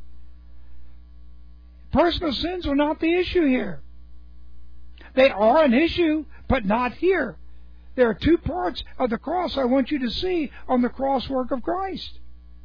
Personal sins are not the issue here. They are an issue, but not here. There are two parts of the cross I want you to see on the cross work of Christ.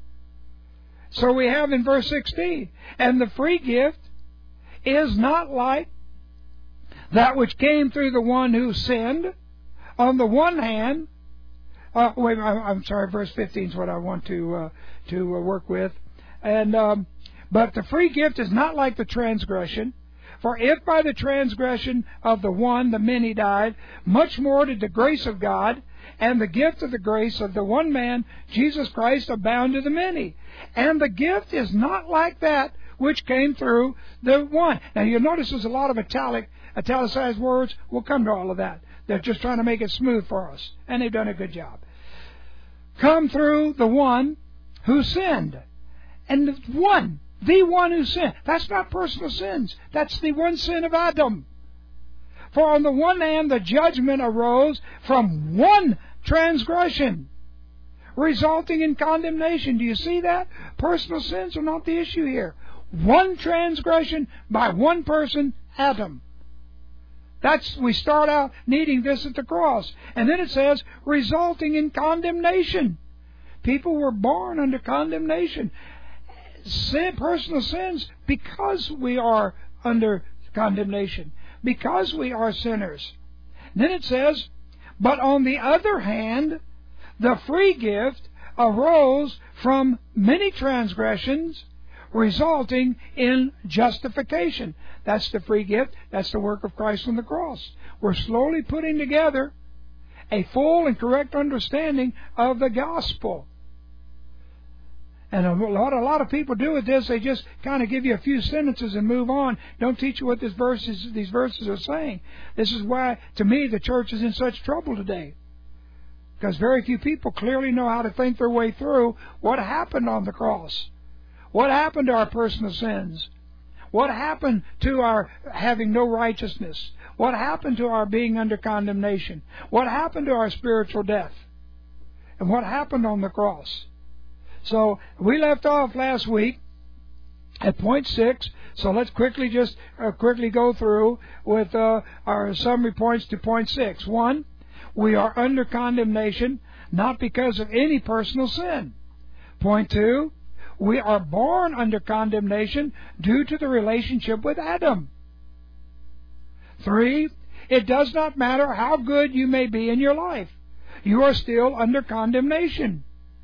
So we have in verse sixteen, and the free gift is not like that which came through the one who sinned, on the one hand, uh, wait, I'm sorry, verse fifteen is what I want to uh, to uh, work with, and um, but the free gift is not like the transgression. For if by the transgression of the one the many died, much more did the grace of God and the gift of the grace of the one man, Jesus Christ, abound to the many. And the gift is not like that which came through the one. Now you'll notice there's a lot of italic, italicized words. We'll come to all of that. They're just trying to make it smooth for us. And they've done a good job. Come through the one who sinned. And the one, the one who sinned. That's not personal sins. That's the one sin of Adam. For on the one hand, the judgment arose from one transgression, resulting in condemnation. Do you see that? Personal sins are not the issue here. One transgression by one person, Adam. That's, we start out needing this at the cross. And then it says, resulting in condemnation. People were born under condemnation. Sin, personal sins, because we are under condemnation, because we are sinners. Then it says, but on the other hand, the free gift arose from many transgressions, resulting in justification. That's the free gift. That's the work of Christ on the cross. We're slowly putting together a full and correct understanding of the gospel. And a lot, a lot of people do with this. They just kind of give you a few sentences and move on. Don't teach you what this verses, these verses are saying. This is why, to me, the church is in such trouble today. Because very few people clearly know how to think their way through what happened on the cross. What happened to our personal sins? What happened to our having no righteousness? What happened to our being under condemnation? What happened to our spiritual death? And what happened on the cross? So we left off last week at point six. So let's quickly just uh, quickly go through with uh, our summary points to point six. One, we are under condemnation not because of any personal sin. Point two, we are born under condemnation due to the relationship with Adam. Three, it does not matter how good you may be in your life. You are still under condemnation.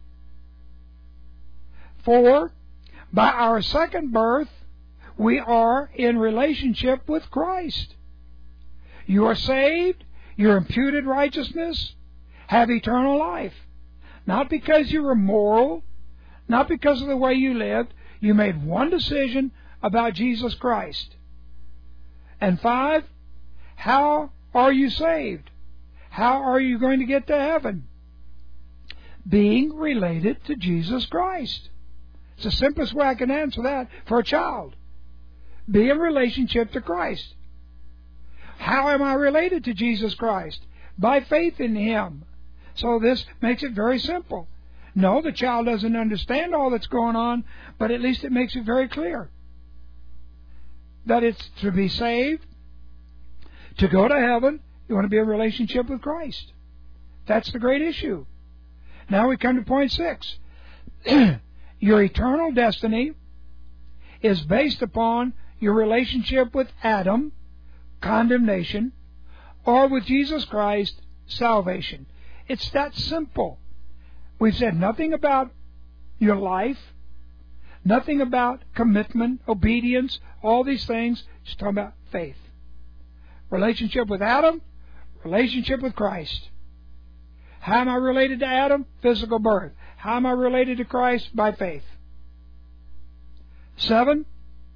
Four, by our second birth, we are in relationship with Christ. You are saved, your imputed righteousness, have eternal life. Not because you were moral, not because of the way you lived. You made one decision about Jesus Christ. And five, how are you saved? How are you going to get to heaven? Being related to Jesus Christ. It's the simplest way I can answer that for a child. Be in relationship to Christ. How am I related to Jesus Christ? By faith in Him. So this makes it very simple. No, the child doesn't understand all that's going on, but at least it makes it very clear that it's to be saved, to go to heaven, you want to be in relationship with Christ. That's the great issue. Now we come to point six. Your eternal destiny is based upon your relationship with Adam, condemnation, or with Jesus Christ, salvation. It's that simple. We've said nothing about your life, nothing about commitment, obedience, all these things. Just talking about faith. Relationship with Adam, relationship with Christ. How am I related to Adam? Physical birth. How am I related to Christ? By faith. Seven,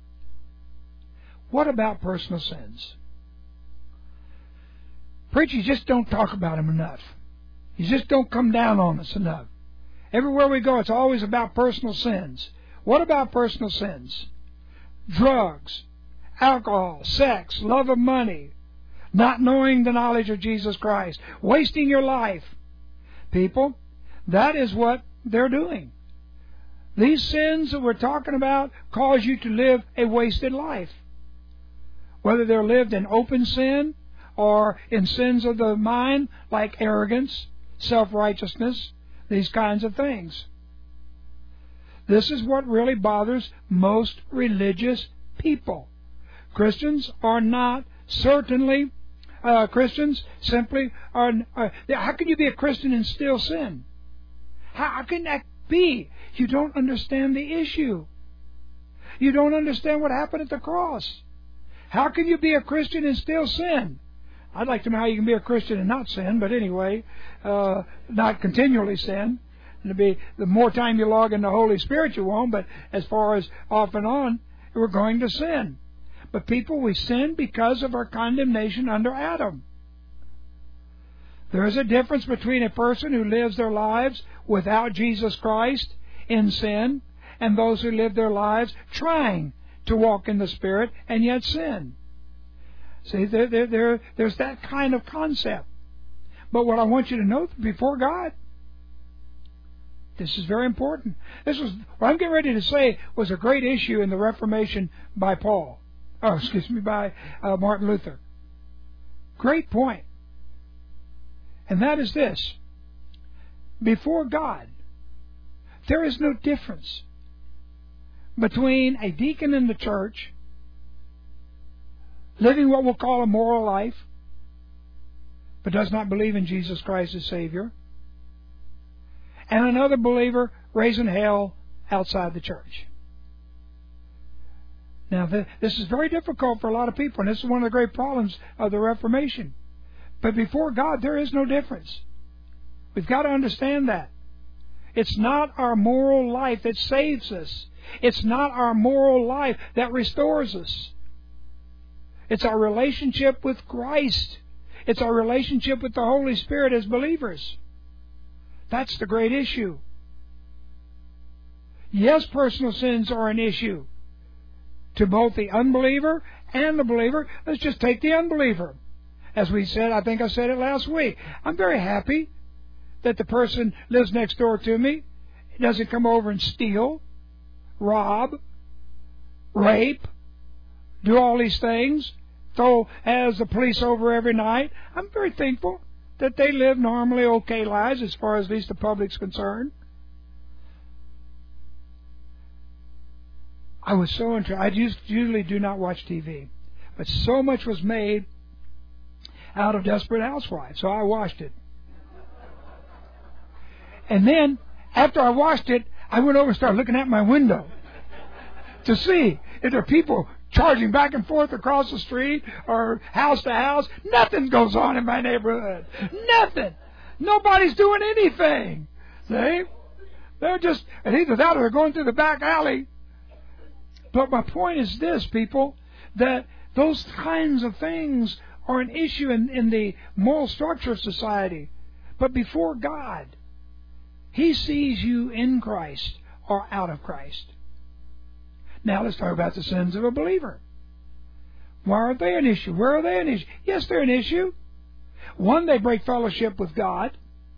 what about personal sins? Preachers just don't talk about them enough. You just don't come down on us enough. Everywhere we go, it's always about personal sins. What about personal sins? Drugs, alcohol, sex, love of money, not knowing the knowledge of Jesus Christ, wasting your life. People, that is what they're doing. These sins that we're talking about cause you to live a wasted life. Whether they're lived in open sin or in sins of the mind like arrogance, self-righteousness, these kinds of things. This is what really bothers most religious people. Christians are not Certainly, uh, Christians simply are, are. How can you be a Christian and still sin? How, how can that be? You don't understand the issue. You don't understand what happened at the cross. How can you be a Christian and still sin? I'd like to know how you can be a Christian and not sin, but anyway, uh, not continually sin. And to be, the more time you log in the Holy Spirit, you won't, but as far as off and on, we're going to sin. But people, we sin because of our condemnation under Adam. There is a difference between a person who lives their lives without Jesus Christ in sin and those who live their lives trying to walk in the Spirit and yet sin. See, there, there, there, there's that kind of concept. But what I want you to know before God, this is very important. This was what I'm getting ready to say was a great issue in the Reformation by Paul. Oh, excuse me, by uh, Martin Luther. Great point. And that is this. Before God, there is no difference between a deacon in the church living what we'll call a moral life, but does not believe in Jesus Christ as Savior, and another believer raising hell outside the church. Now, this is very difficult for a lot of people, and this is one of the great problems of the Reformation. But before God, there is no difference. We've got to understand that. It's not our moral life that saves us. It's not our moral life that restores us. It's our relationship with Christ. It's our relationship with the Holy Spirit as believers. That's the great issue. Yes, personal sins are an issue to both the unbeliever and the believer. Let's just take the unbeliever. As we said, I think I said it last week, I'm very happy that the person lives next door to me doesn't come over and steal, rob, rape, do all these things, throw has the police over every night. I'm very thankful that they live normally okay lives as far as at least the public's concerned. I was so interested. I just usually do not watch T V, but so much was made out of Desperate Housewives, so I watched it. And then, after I watched it, I went over and started looking at my window to see if there are people charging back and forth across the street or house to house. Nothing goes on in my neighborhood. Nothing. Nobody's doing anything. See? They're just, and either that or they're going through the back alley. But my point is this, people, that those kinds of things are an issue in, in the moral structure of society. But before God, He sees you in Christ or out of Christ. Now let's talk about the sins of a believer. Why aren't they an issue? Where are they an issue? Yes, they're an issue. One, they break fellowship with God.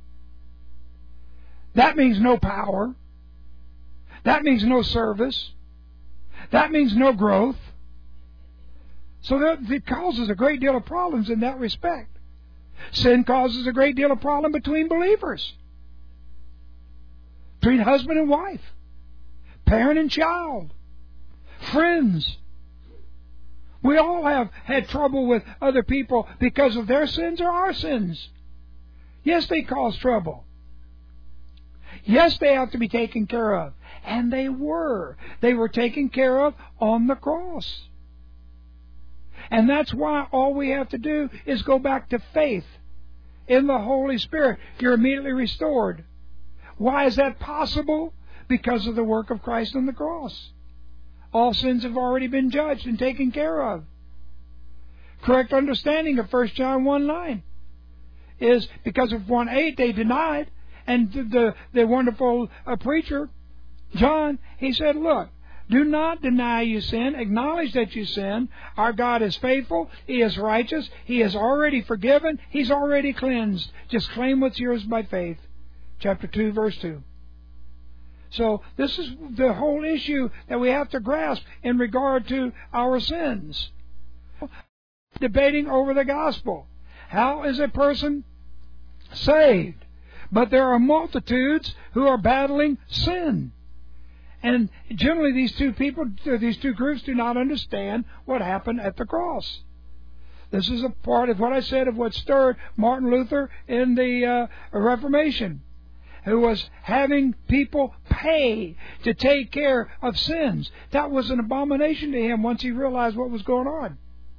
That means no power. That means no service. That means no growth. So that it causes a great deal of problems in that respect. Sin causes a great deal of problem between believers. Between husband and wife. Parent and child. Friends. We all have had trouble with other people because of their sins or our sins. Yes, they cause trouble. Yes, they have to be taken care of. And they were. They were taken care of on the cross. And that's why all we have to do is go back to faith in the Holy Spirit. You're immediately restored. Why is that possible? Because of the work of Christ on the cross. All sins have already been judged and taken care of. Correct understanding of First John one nine is because of one eight they denied, and the the, the wonderful uh, preacher, John, he said, look, do not deny you sin. Acknowledge that you sin. Our God is faithful. He is righteous. He is already forgiven. He's already cleansed. Just claim what's yours by faith. Chapter two, verse two. So this is the whole issue that we have to grasp in regard to our sins. Debating over the gospel. How is a person saved? But there are multitudes who are battling sin. And generally these two people, these two groups do not understand what happened at the cross. This is a part of what I said of what stirred Martin Luther in the uh, Reformation, who was having people pay to take care of sins. That was an abomination to him once he realized what was going on.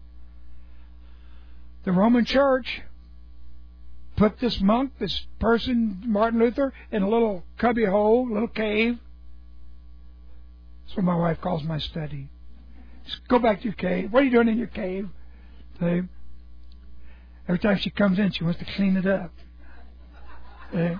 The Roman Church put this monk, this person, Martin Luther, in a little cubby hole, little cave. That's what my wife calls my study. Just go back to your cave. What are you doing in your cave? See? Every time she comes in, she wants to clean it up. See?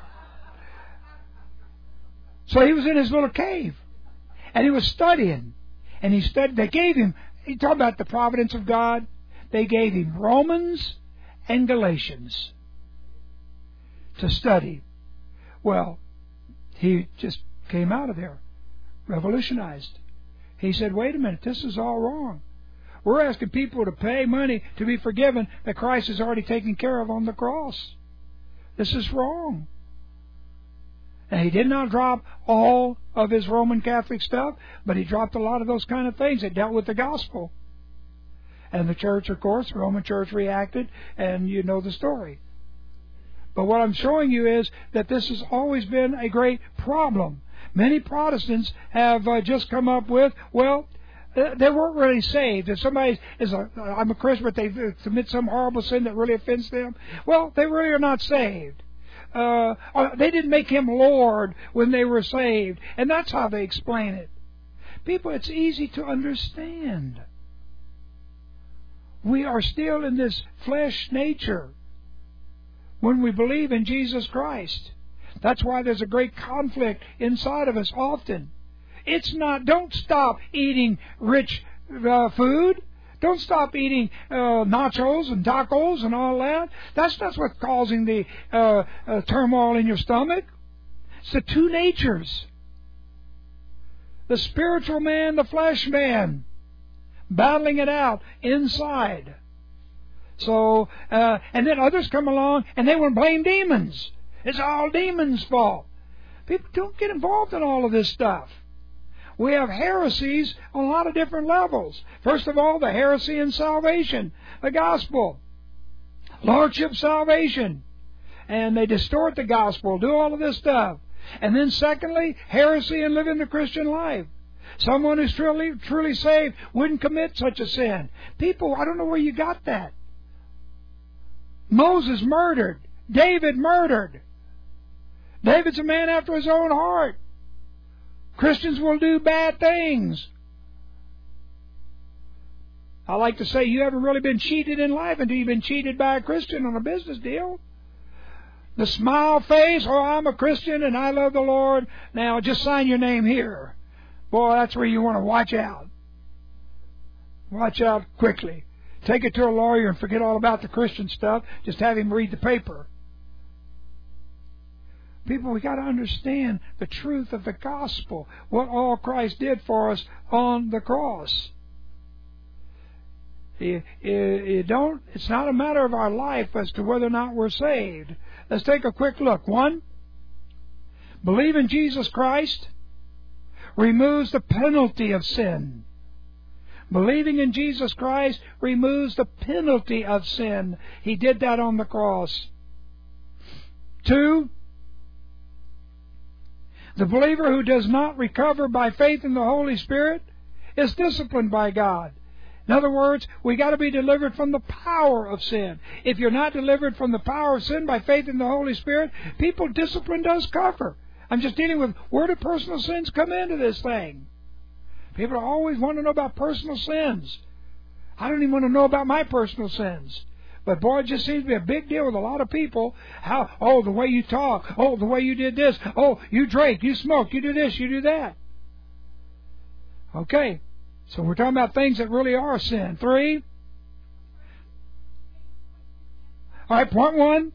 So he was in his little cave, and he was studying. And he studied. They gave him, he talked about the providence of God. They gave him Romans and Galatians to study. Well, he just came out of there, revolutionized. He said, wait a minute, this is all wrong. We're asking people to pay money to be forgiven that Christ has already taken care of on the cross. This is wrong. And he did not drop all of his Roman Catholic stuff, but he dropped a lot of those kind of things that dealt with the gospel. And the church, of course, the Roman church reacted, and you know the story. But what I'm showing you is that this has always been a great problem. Many Protestants have uh, just come up with, well, uh, they weren't really saved. If somebody is a, I'm a Christian, but they commit some horrible sin that really offends them, well, they really are not saved. Uh, they didn't make him Lord when they were saved. And that's how they explain it. People, it's easy to understand. We are still in this flesh nature when we believe in Jesus Christ. That's why there's a great conflict inside of us often. It's not, don't stop eating rich uh, food. Don't stop eating uh, nachos and tacos and all that. That's that's what's causing the uh, uh, turmoil in your stomach. It's the two natures. The spiritual man, the flesh man, battling it out inside. So, uh, and then others come along and they want to blame demons. It's all demons' fault. People don't get involved in all of this stuff. We have heresies on a lot of different levels. First of all, the heresy in salvation, the gospel, lordship salvation. And they distort the gospel, do all of this stuff. And then secondly, heresy in living the Christian life. Someone who's truly, truly saved wouldn't commit such a sin. People, I don't know where you got that. Moses murdered. David murdered. David's a man after his own heart. Christians will do bad things. I like to say you haven't really been cheated in life until you've been cheated by a Christian on a business deal. The smile face, oh, I'm a Christian and I love the Lord. Now just sign your name here. Boy, that's where you want to watch out. Watch out quickly. Take it to a lawyer and forget all about the Christian stuff. Just have him read the paper. People, we got to understand the truth of the gospel, what all Christ did for us on the cross. You, you, you don't. It's not a matter of our life as to whether or not we're saved. Let's take a quick look. One, believe in Jesus Christ removes the penalty of sin. Believing in Jesus Christ removes the penalty of sin. He did that on the cross. Two, the believer who does not recover by faith in the Holy Spirit is disciplined by God. In other words, we got to be delivered from the power of sin. If you're not delivered from the power of sin by faith in the Holy Spirit, people, discipline does cover. I'm just dealing with where do personal sins come into this thing. People always want to know about personal sins. I don't even want to know about my personal sins. But boy, it just seems to be a big deal with a lot of people. How, oh, the way you talk. Oh, the way you did this. Oh, you drank, you smoked, you do this, you do that. Okay, so we're talking about things that really are sin. Three. All right, point one.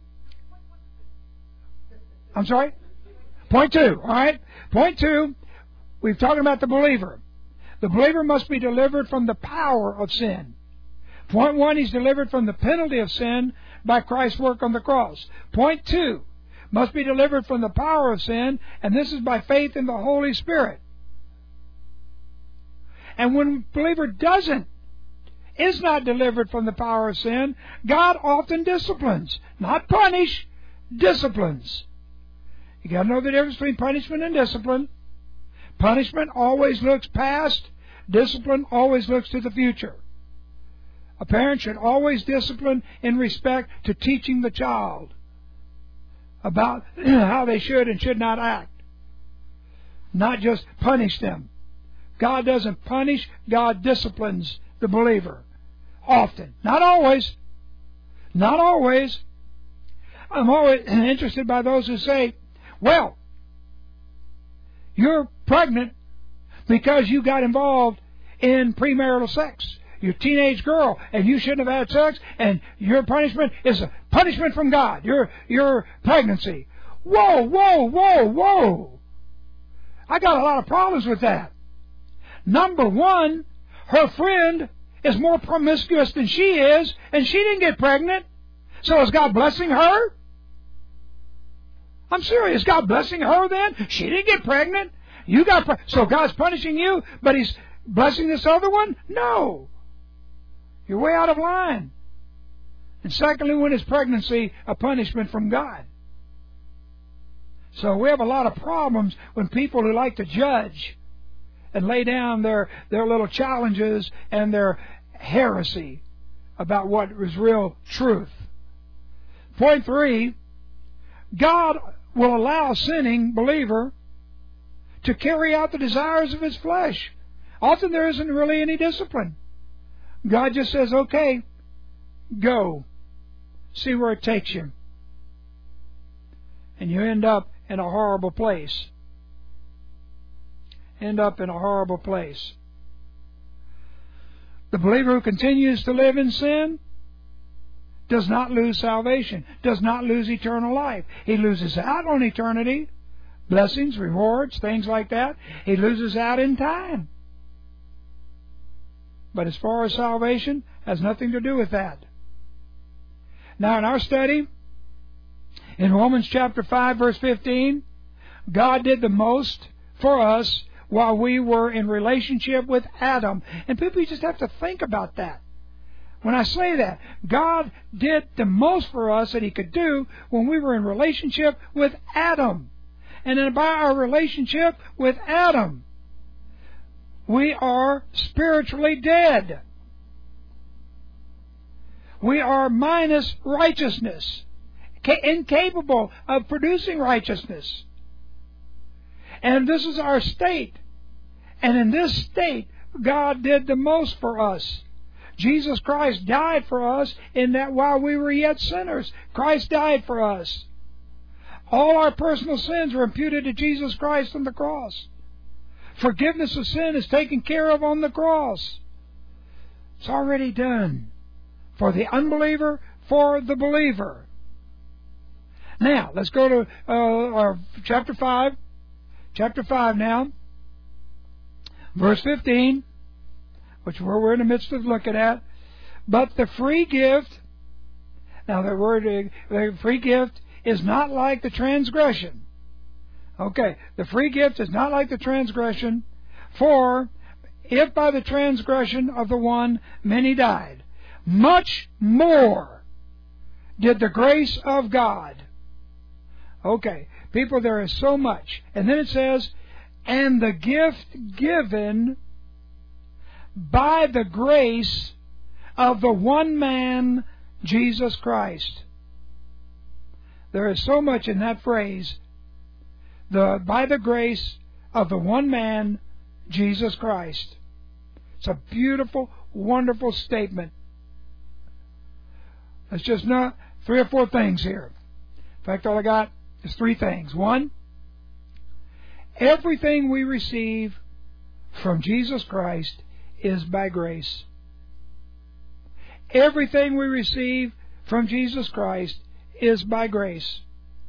I'm sorry? Point two, all right? Point two, we've talked about the believer. The believer must be delivered from the power of sin. Point one, he's delivered from the penalty of sin by Christ's work on the cross. Point two, must be delivered from the power of sin, and this is by faith in the Holy Spirit. And when a believer doesn't is not delivered from the power of sin, God often disciplines. Not punish, disciplines. You got to know the difference between punishment and discipline. Punishment always looks past. Discipline always looks to the future. A parent should always discipline in respect to teaching the child about how they should and should not act. Not just punish them. God doesn't punish, God disciplines the believer. Often. Not always. Not always. I'm always interested by those who say, well, you're pregnant because you got involved in premarital sex. You're a teenage girl and you shouldn't have had sex, and your punishment is a punishment from God. Your your pregnancy. Whoa, whoa, whoa, whoa. I got a lot of problems with that. Number one, her friend is more promiscuous than she is, and she didn't get pregnant. So is God blessing her? I'm serious. God blessing her then? She didn't get pregnant. You got pre- so God's punishing you, but He's blessing this other one? No. You're way out of line. And secondly, when is pregnancy a punishment from God? So we have a lot of problems when people who like to judge and lay down their, their little challenges and their heresy about what is real truth. Point three, God will allow a sinning believer to carry out the desires of his flesh. Often there isn't really any discipline. God just says, okay, go. See where it takes you. And you end up in a horrible place. End up in a horrible place. The believer who continues to live in sin does not lose salvation, does not lose eternal life. He loses out on eternity, blessings, rewards, things like that. He loses out in time. But as far as salvation, has nothing to do with that. Now in our study, in Romans chapter five, verse fifteen, God did the most for us while we were in relationship with Adam. And people, you just have to think about that. When I say that, God did the most for us that He could do when we were in relationship with Adam. And then by our relationship with Adam, we are spiritually dead. We are minus righteousness, incapable of producing righteousness. And this is our state. And in this state, God did the most for us. Jesus Christ died for us in that while we were yet sinners, Christ died for us. All our personal sins were imputed to Jesus Christ on the cross. Forgiveness of sin is taken care of on the cross. It's already done. For the unbeliever, for the believer. Now, let's go to uh, our chapter five. Chapter five now. Verse fifteen, which we're in the midst of looking at. But the free gift, now the word uh, the free gift is not like the transgression. Okay, the free gift is not like the transgression, for if by the transgression of the one many died, much more did the grace of God. Okay, people, there is so much. And then it says, and the gift given by the grace of the one man, Jesus Christ. There is so much in that phrase. The by the grace of the one man, Jesus Christ. It's a beautiful, wonderful statement. Let's just know three or four things here. In fact, all I got is three things. One, everything we receive from Jesus Christ is by grace. Everything we receive from Jesus Christ is by grace.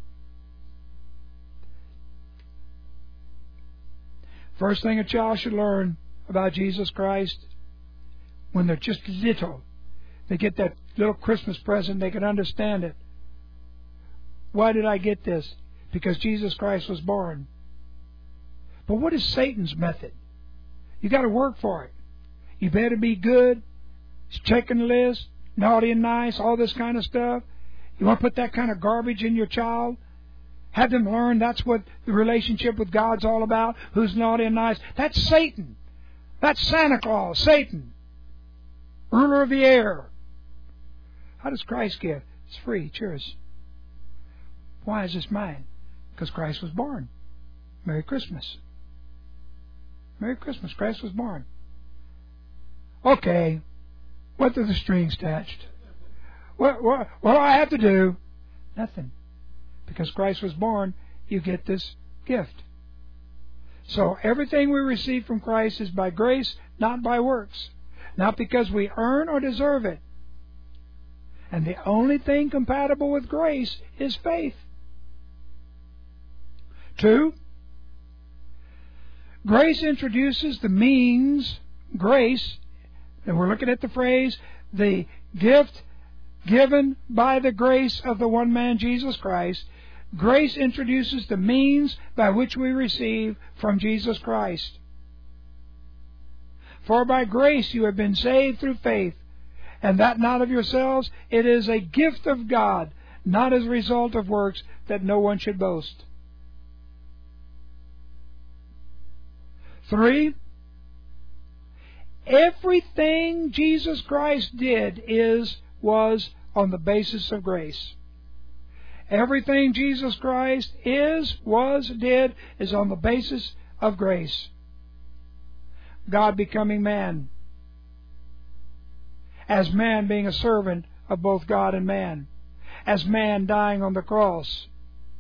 First thing a child should learn about Jesus Christ, when they're just little, they get that little Christmas present, they can understand it. Why did I get this? Because Jesus Christ was born. But what is Satan's method? You got to work for it. You better be good. checking list, naughty and nice, all this kind of stuff. You want to put that kind of garbage in your child? Have them learn that's what the relationship with God's all about, who's naughty and nice. That's Satan. That's Santa Claus, Satan, ruler of the air. How does Christ give? It's free. Cheers. Why is this mine? Because Christ was born. Merry Christmas. Merry Christmas. Christ was born. Okay. What are the strings attached? What, what, what do I have to do? Nothing. Because Christ was born, you get this gift. So everything we receive from Christ is by grace, not by works. Not because we earn or deserve it. And the only thing compatible with grace is faith. Two, grace introduces the means, grace, and we're looking at the phrase, the gift given by the grace of the one man, Jesus Christ. Grace introduces the means by which we receive from Jesus Christ. For by grace you have been saved through faith, and that not of yourselves, it is a gift of God, not as a result of works, that no one should boast. Three, everything Jesus Christ did is, was on the basis of grace. Everything Jesus Christ is, was, did, is on the basis of grace. God becoming man. As man being a servant of both God and man. As man dying on the cross.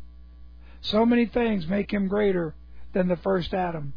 So many things make him greater than the first Adam.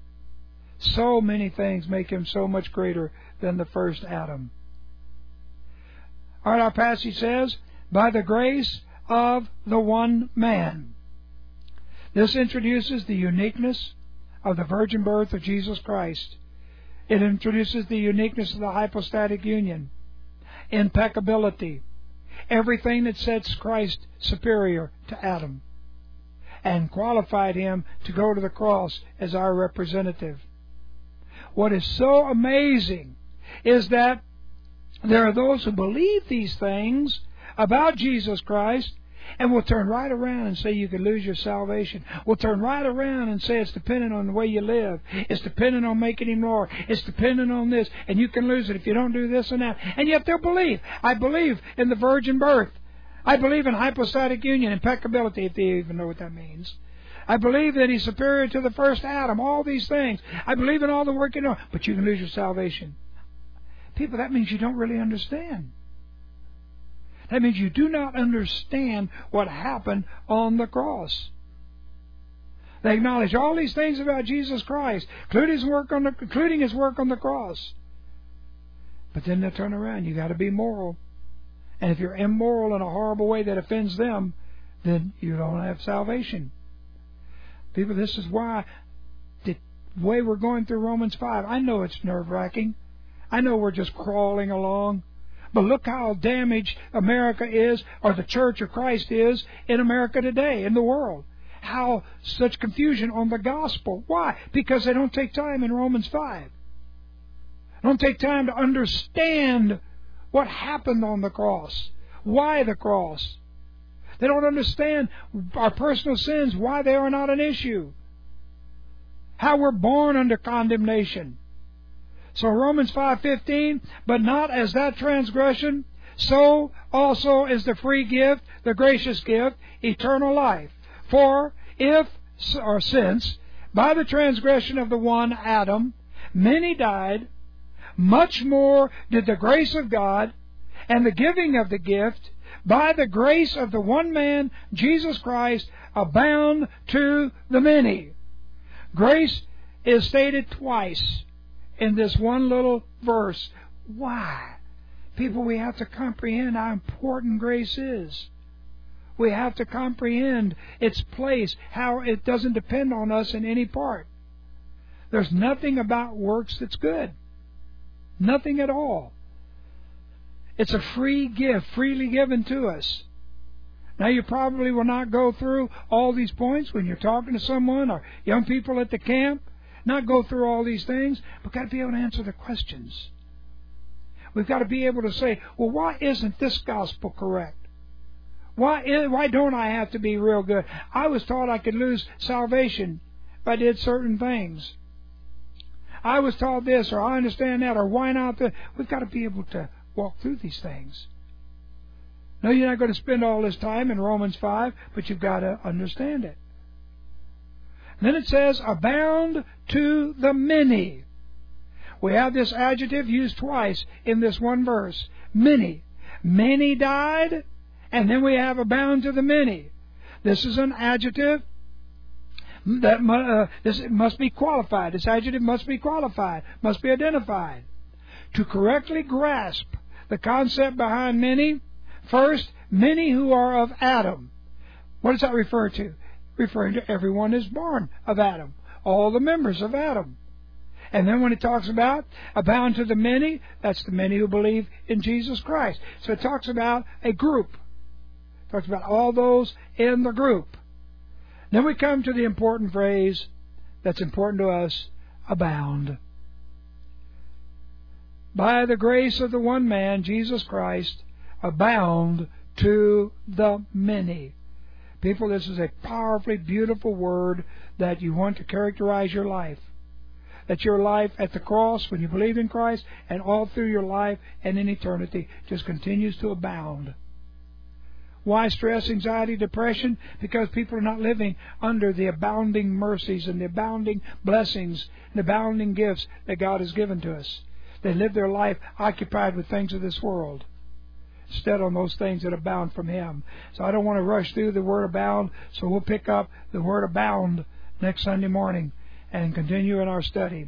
So many things make him so much greater than the first Adam. All right, our passage says, by the grace of the one man. This introduces the uniqueness of the virgin birth of Jesus Christ. It introduces the uniqueness of the hypostatic union, impeccability, everything that sets Christ superior to Adam, and qualified him to go to the cross as our representative. What is so amazing is that there are those who believe these things about Jesus Christ, and will turn right around and say you could lose your salvation. We'll turn right around and say it's dependent on the way you live. It's dependent on making Him Lord. It's dependent on this, and you can lose it if you don't do this and that. And yet they'll believe. I believe in the virgin birth. I believe in hypostatic union, impeccability, if they even know what that means. I believe that He's superior to the first Adam, all these things. I believe in all the work you know, but you can lose your salvation. People, that means you don't really understand. That means you do not understand what happened on the cross. They acknowledge all these things about Jesus Christ, including his work on the, including his work on the cross. But then they turn around. You got to be moral. And if you're immoral in a horrible way that offends them, then you don't have salvation. People, this is why the way we're going through Romans five, I know it's nerve-wracking. I know we're just crawling along. But look how damaged America is, or the Church of Christ is, in America today, in the world. How such confusion on the gospel. Why? Because they don't take time in Romans five. They don't take time to understand what happened on the cross. Why the cross? They don't understand our personal sins, why they are not an issue. How we're born under condemnation. So Romans five fifteen, but not as that transgression, so also is the free gift, the gracious gift, eternal life. For if, or since, by the transgression of the one Adam, many died, much more did the grace of God and the giving of the gift, by the grace of the one man, Jesus Christ, abound to the many. Grace is stated twice in this one little verse. Why? People, we have to comprehend how important grace is. We have to comprehend its place, how it doesn't depend on us in any part. There's nothing about works that's good. Nothing at all. It's a free gift, freely given to us. Now, you probably will not go through all these points when you're talking to someone or young people at the camp. Not go through all these things, but got to be able to answer the questions. We've got to be able to say, well, why isn't this gospel correct? Why is, why don't I have to be real good? I was taught I could lose salvation if I did certain things. I was taught this, or I understand that, or why not that? We've got to be able to walk through these things. No, you're not going to spend all this time in Romans five, but you've got to understand it. And then it says, abound to the many. We have this adjective used twice in this one verse. Many. Many died, and then we have abound to the many. This is an adjective that uh, this must be qualified. This adjective must be qualified, must be identified. To correctly grasp the concept behind many, first, many who are of Adam. What does that refer to? Referring to everyone who's born of Adam, all the members of Adam. And then when it talks about abound to the many, that's the many who believe in Jesus Christ. So it talks about a group. It talks about all those in the group. Then we come to the important phrase that's important to us, abound. By the grace of the one man, Jesus Christ, abound to the many. People, this is a powerfully beautiful word that you want to characterize your life. That your life at the cross, when you believe in Christ, and all through your life and in eternity, just continues to abound. Why stress, anxiety, depression? Because people are not living under the abounding mercies and the abounding blessings and the abounding gifts that God has given to us. They live their life occupied with things of this world, instead on those things that abound from Him. So I don't want to rush through the word abound, so we'll pick up the word abound next Sunday morning and continue in our study.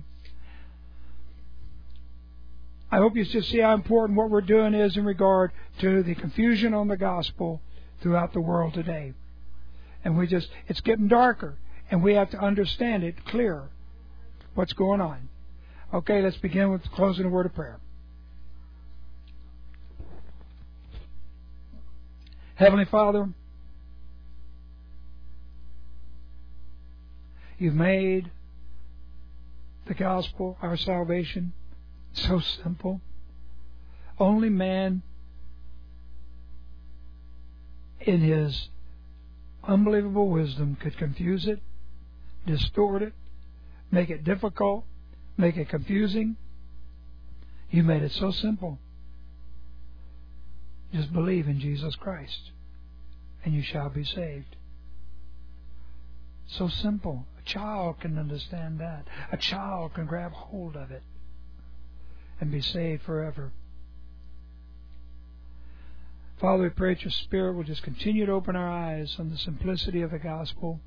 I hope you just see how important what we're doing is in regard to the confusion on the gospel throughout the world today. And we just, it's getting darker, and we have to understand it clearer, what's going on. Okay, let's begin with closing a word of prayer. Heavenly Father, You've made the gospel, our salvation, so simple. Only man, in his unbelievable wisdom, could confuse it, distort it, make it difficult, make it confusing. You made it so simple. Just believe in Jesus Christ, and you shall be saved. So simple. A child can understand that. A child can grab hold of it and be saved forever. Father, we pray that Your Spirit will just continue to open our eyes on the simplicity of the gospel,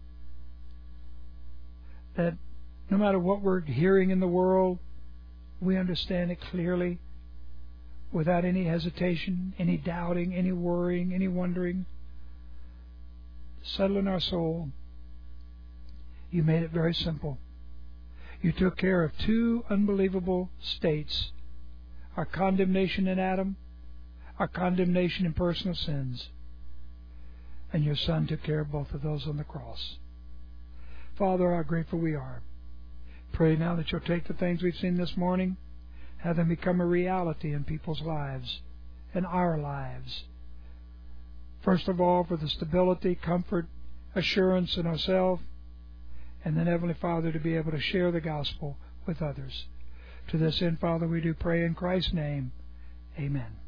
that no matter what we're hearing in the world, we understand it clearly, without any hesitation, any doubting, any worrying, any wondering. Settle in our soul. You made it very simple. You took care of two unbelievable states: our condemnation in Adam, our condemnation in personal sins. And Your Son took care of both of those on the cross. Father, how grateful we are. Pray now that You'll take the things we've seen this morning, have them become a reality in people's lives, in our lives. First of all, for the stability, comfort, assurance in ourselves, and then, Heavenly Father, to be able to share the gospel with others. To this end, Father, we do pray in Christ's name. Amen.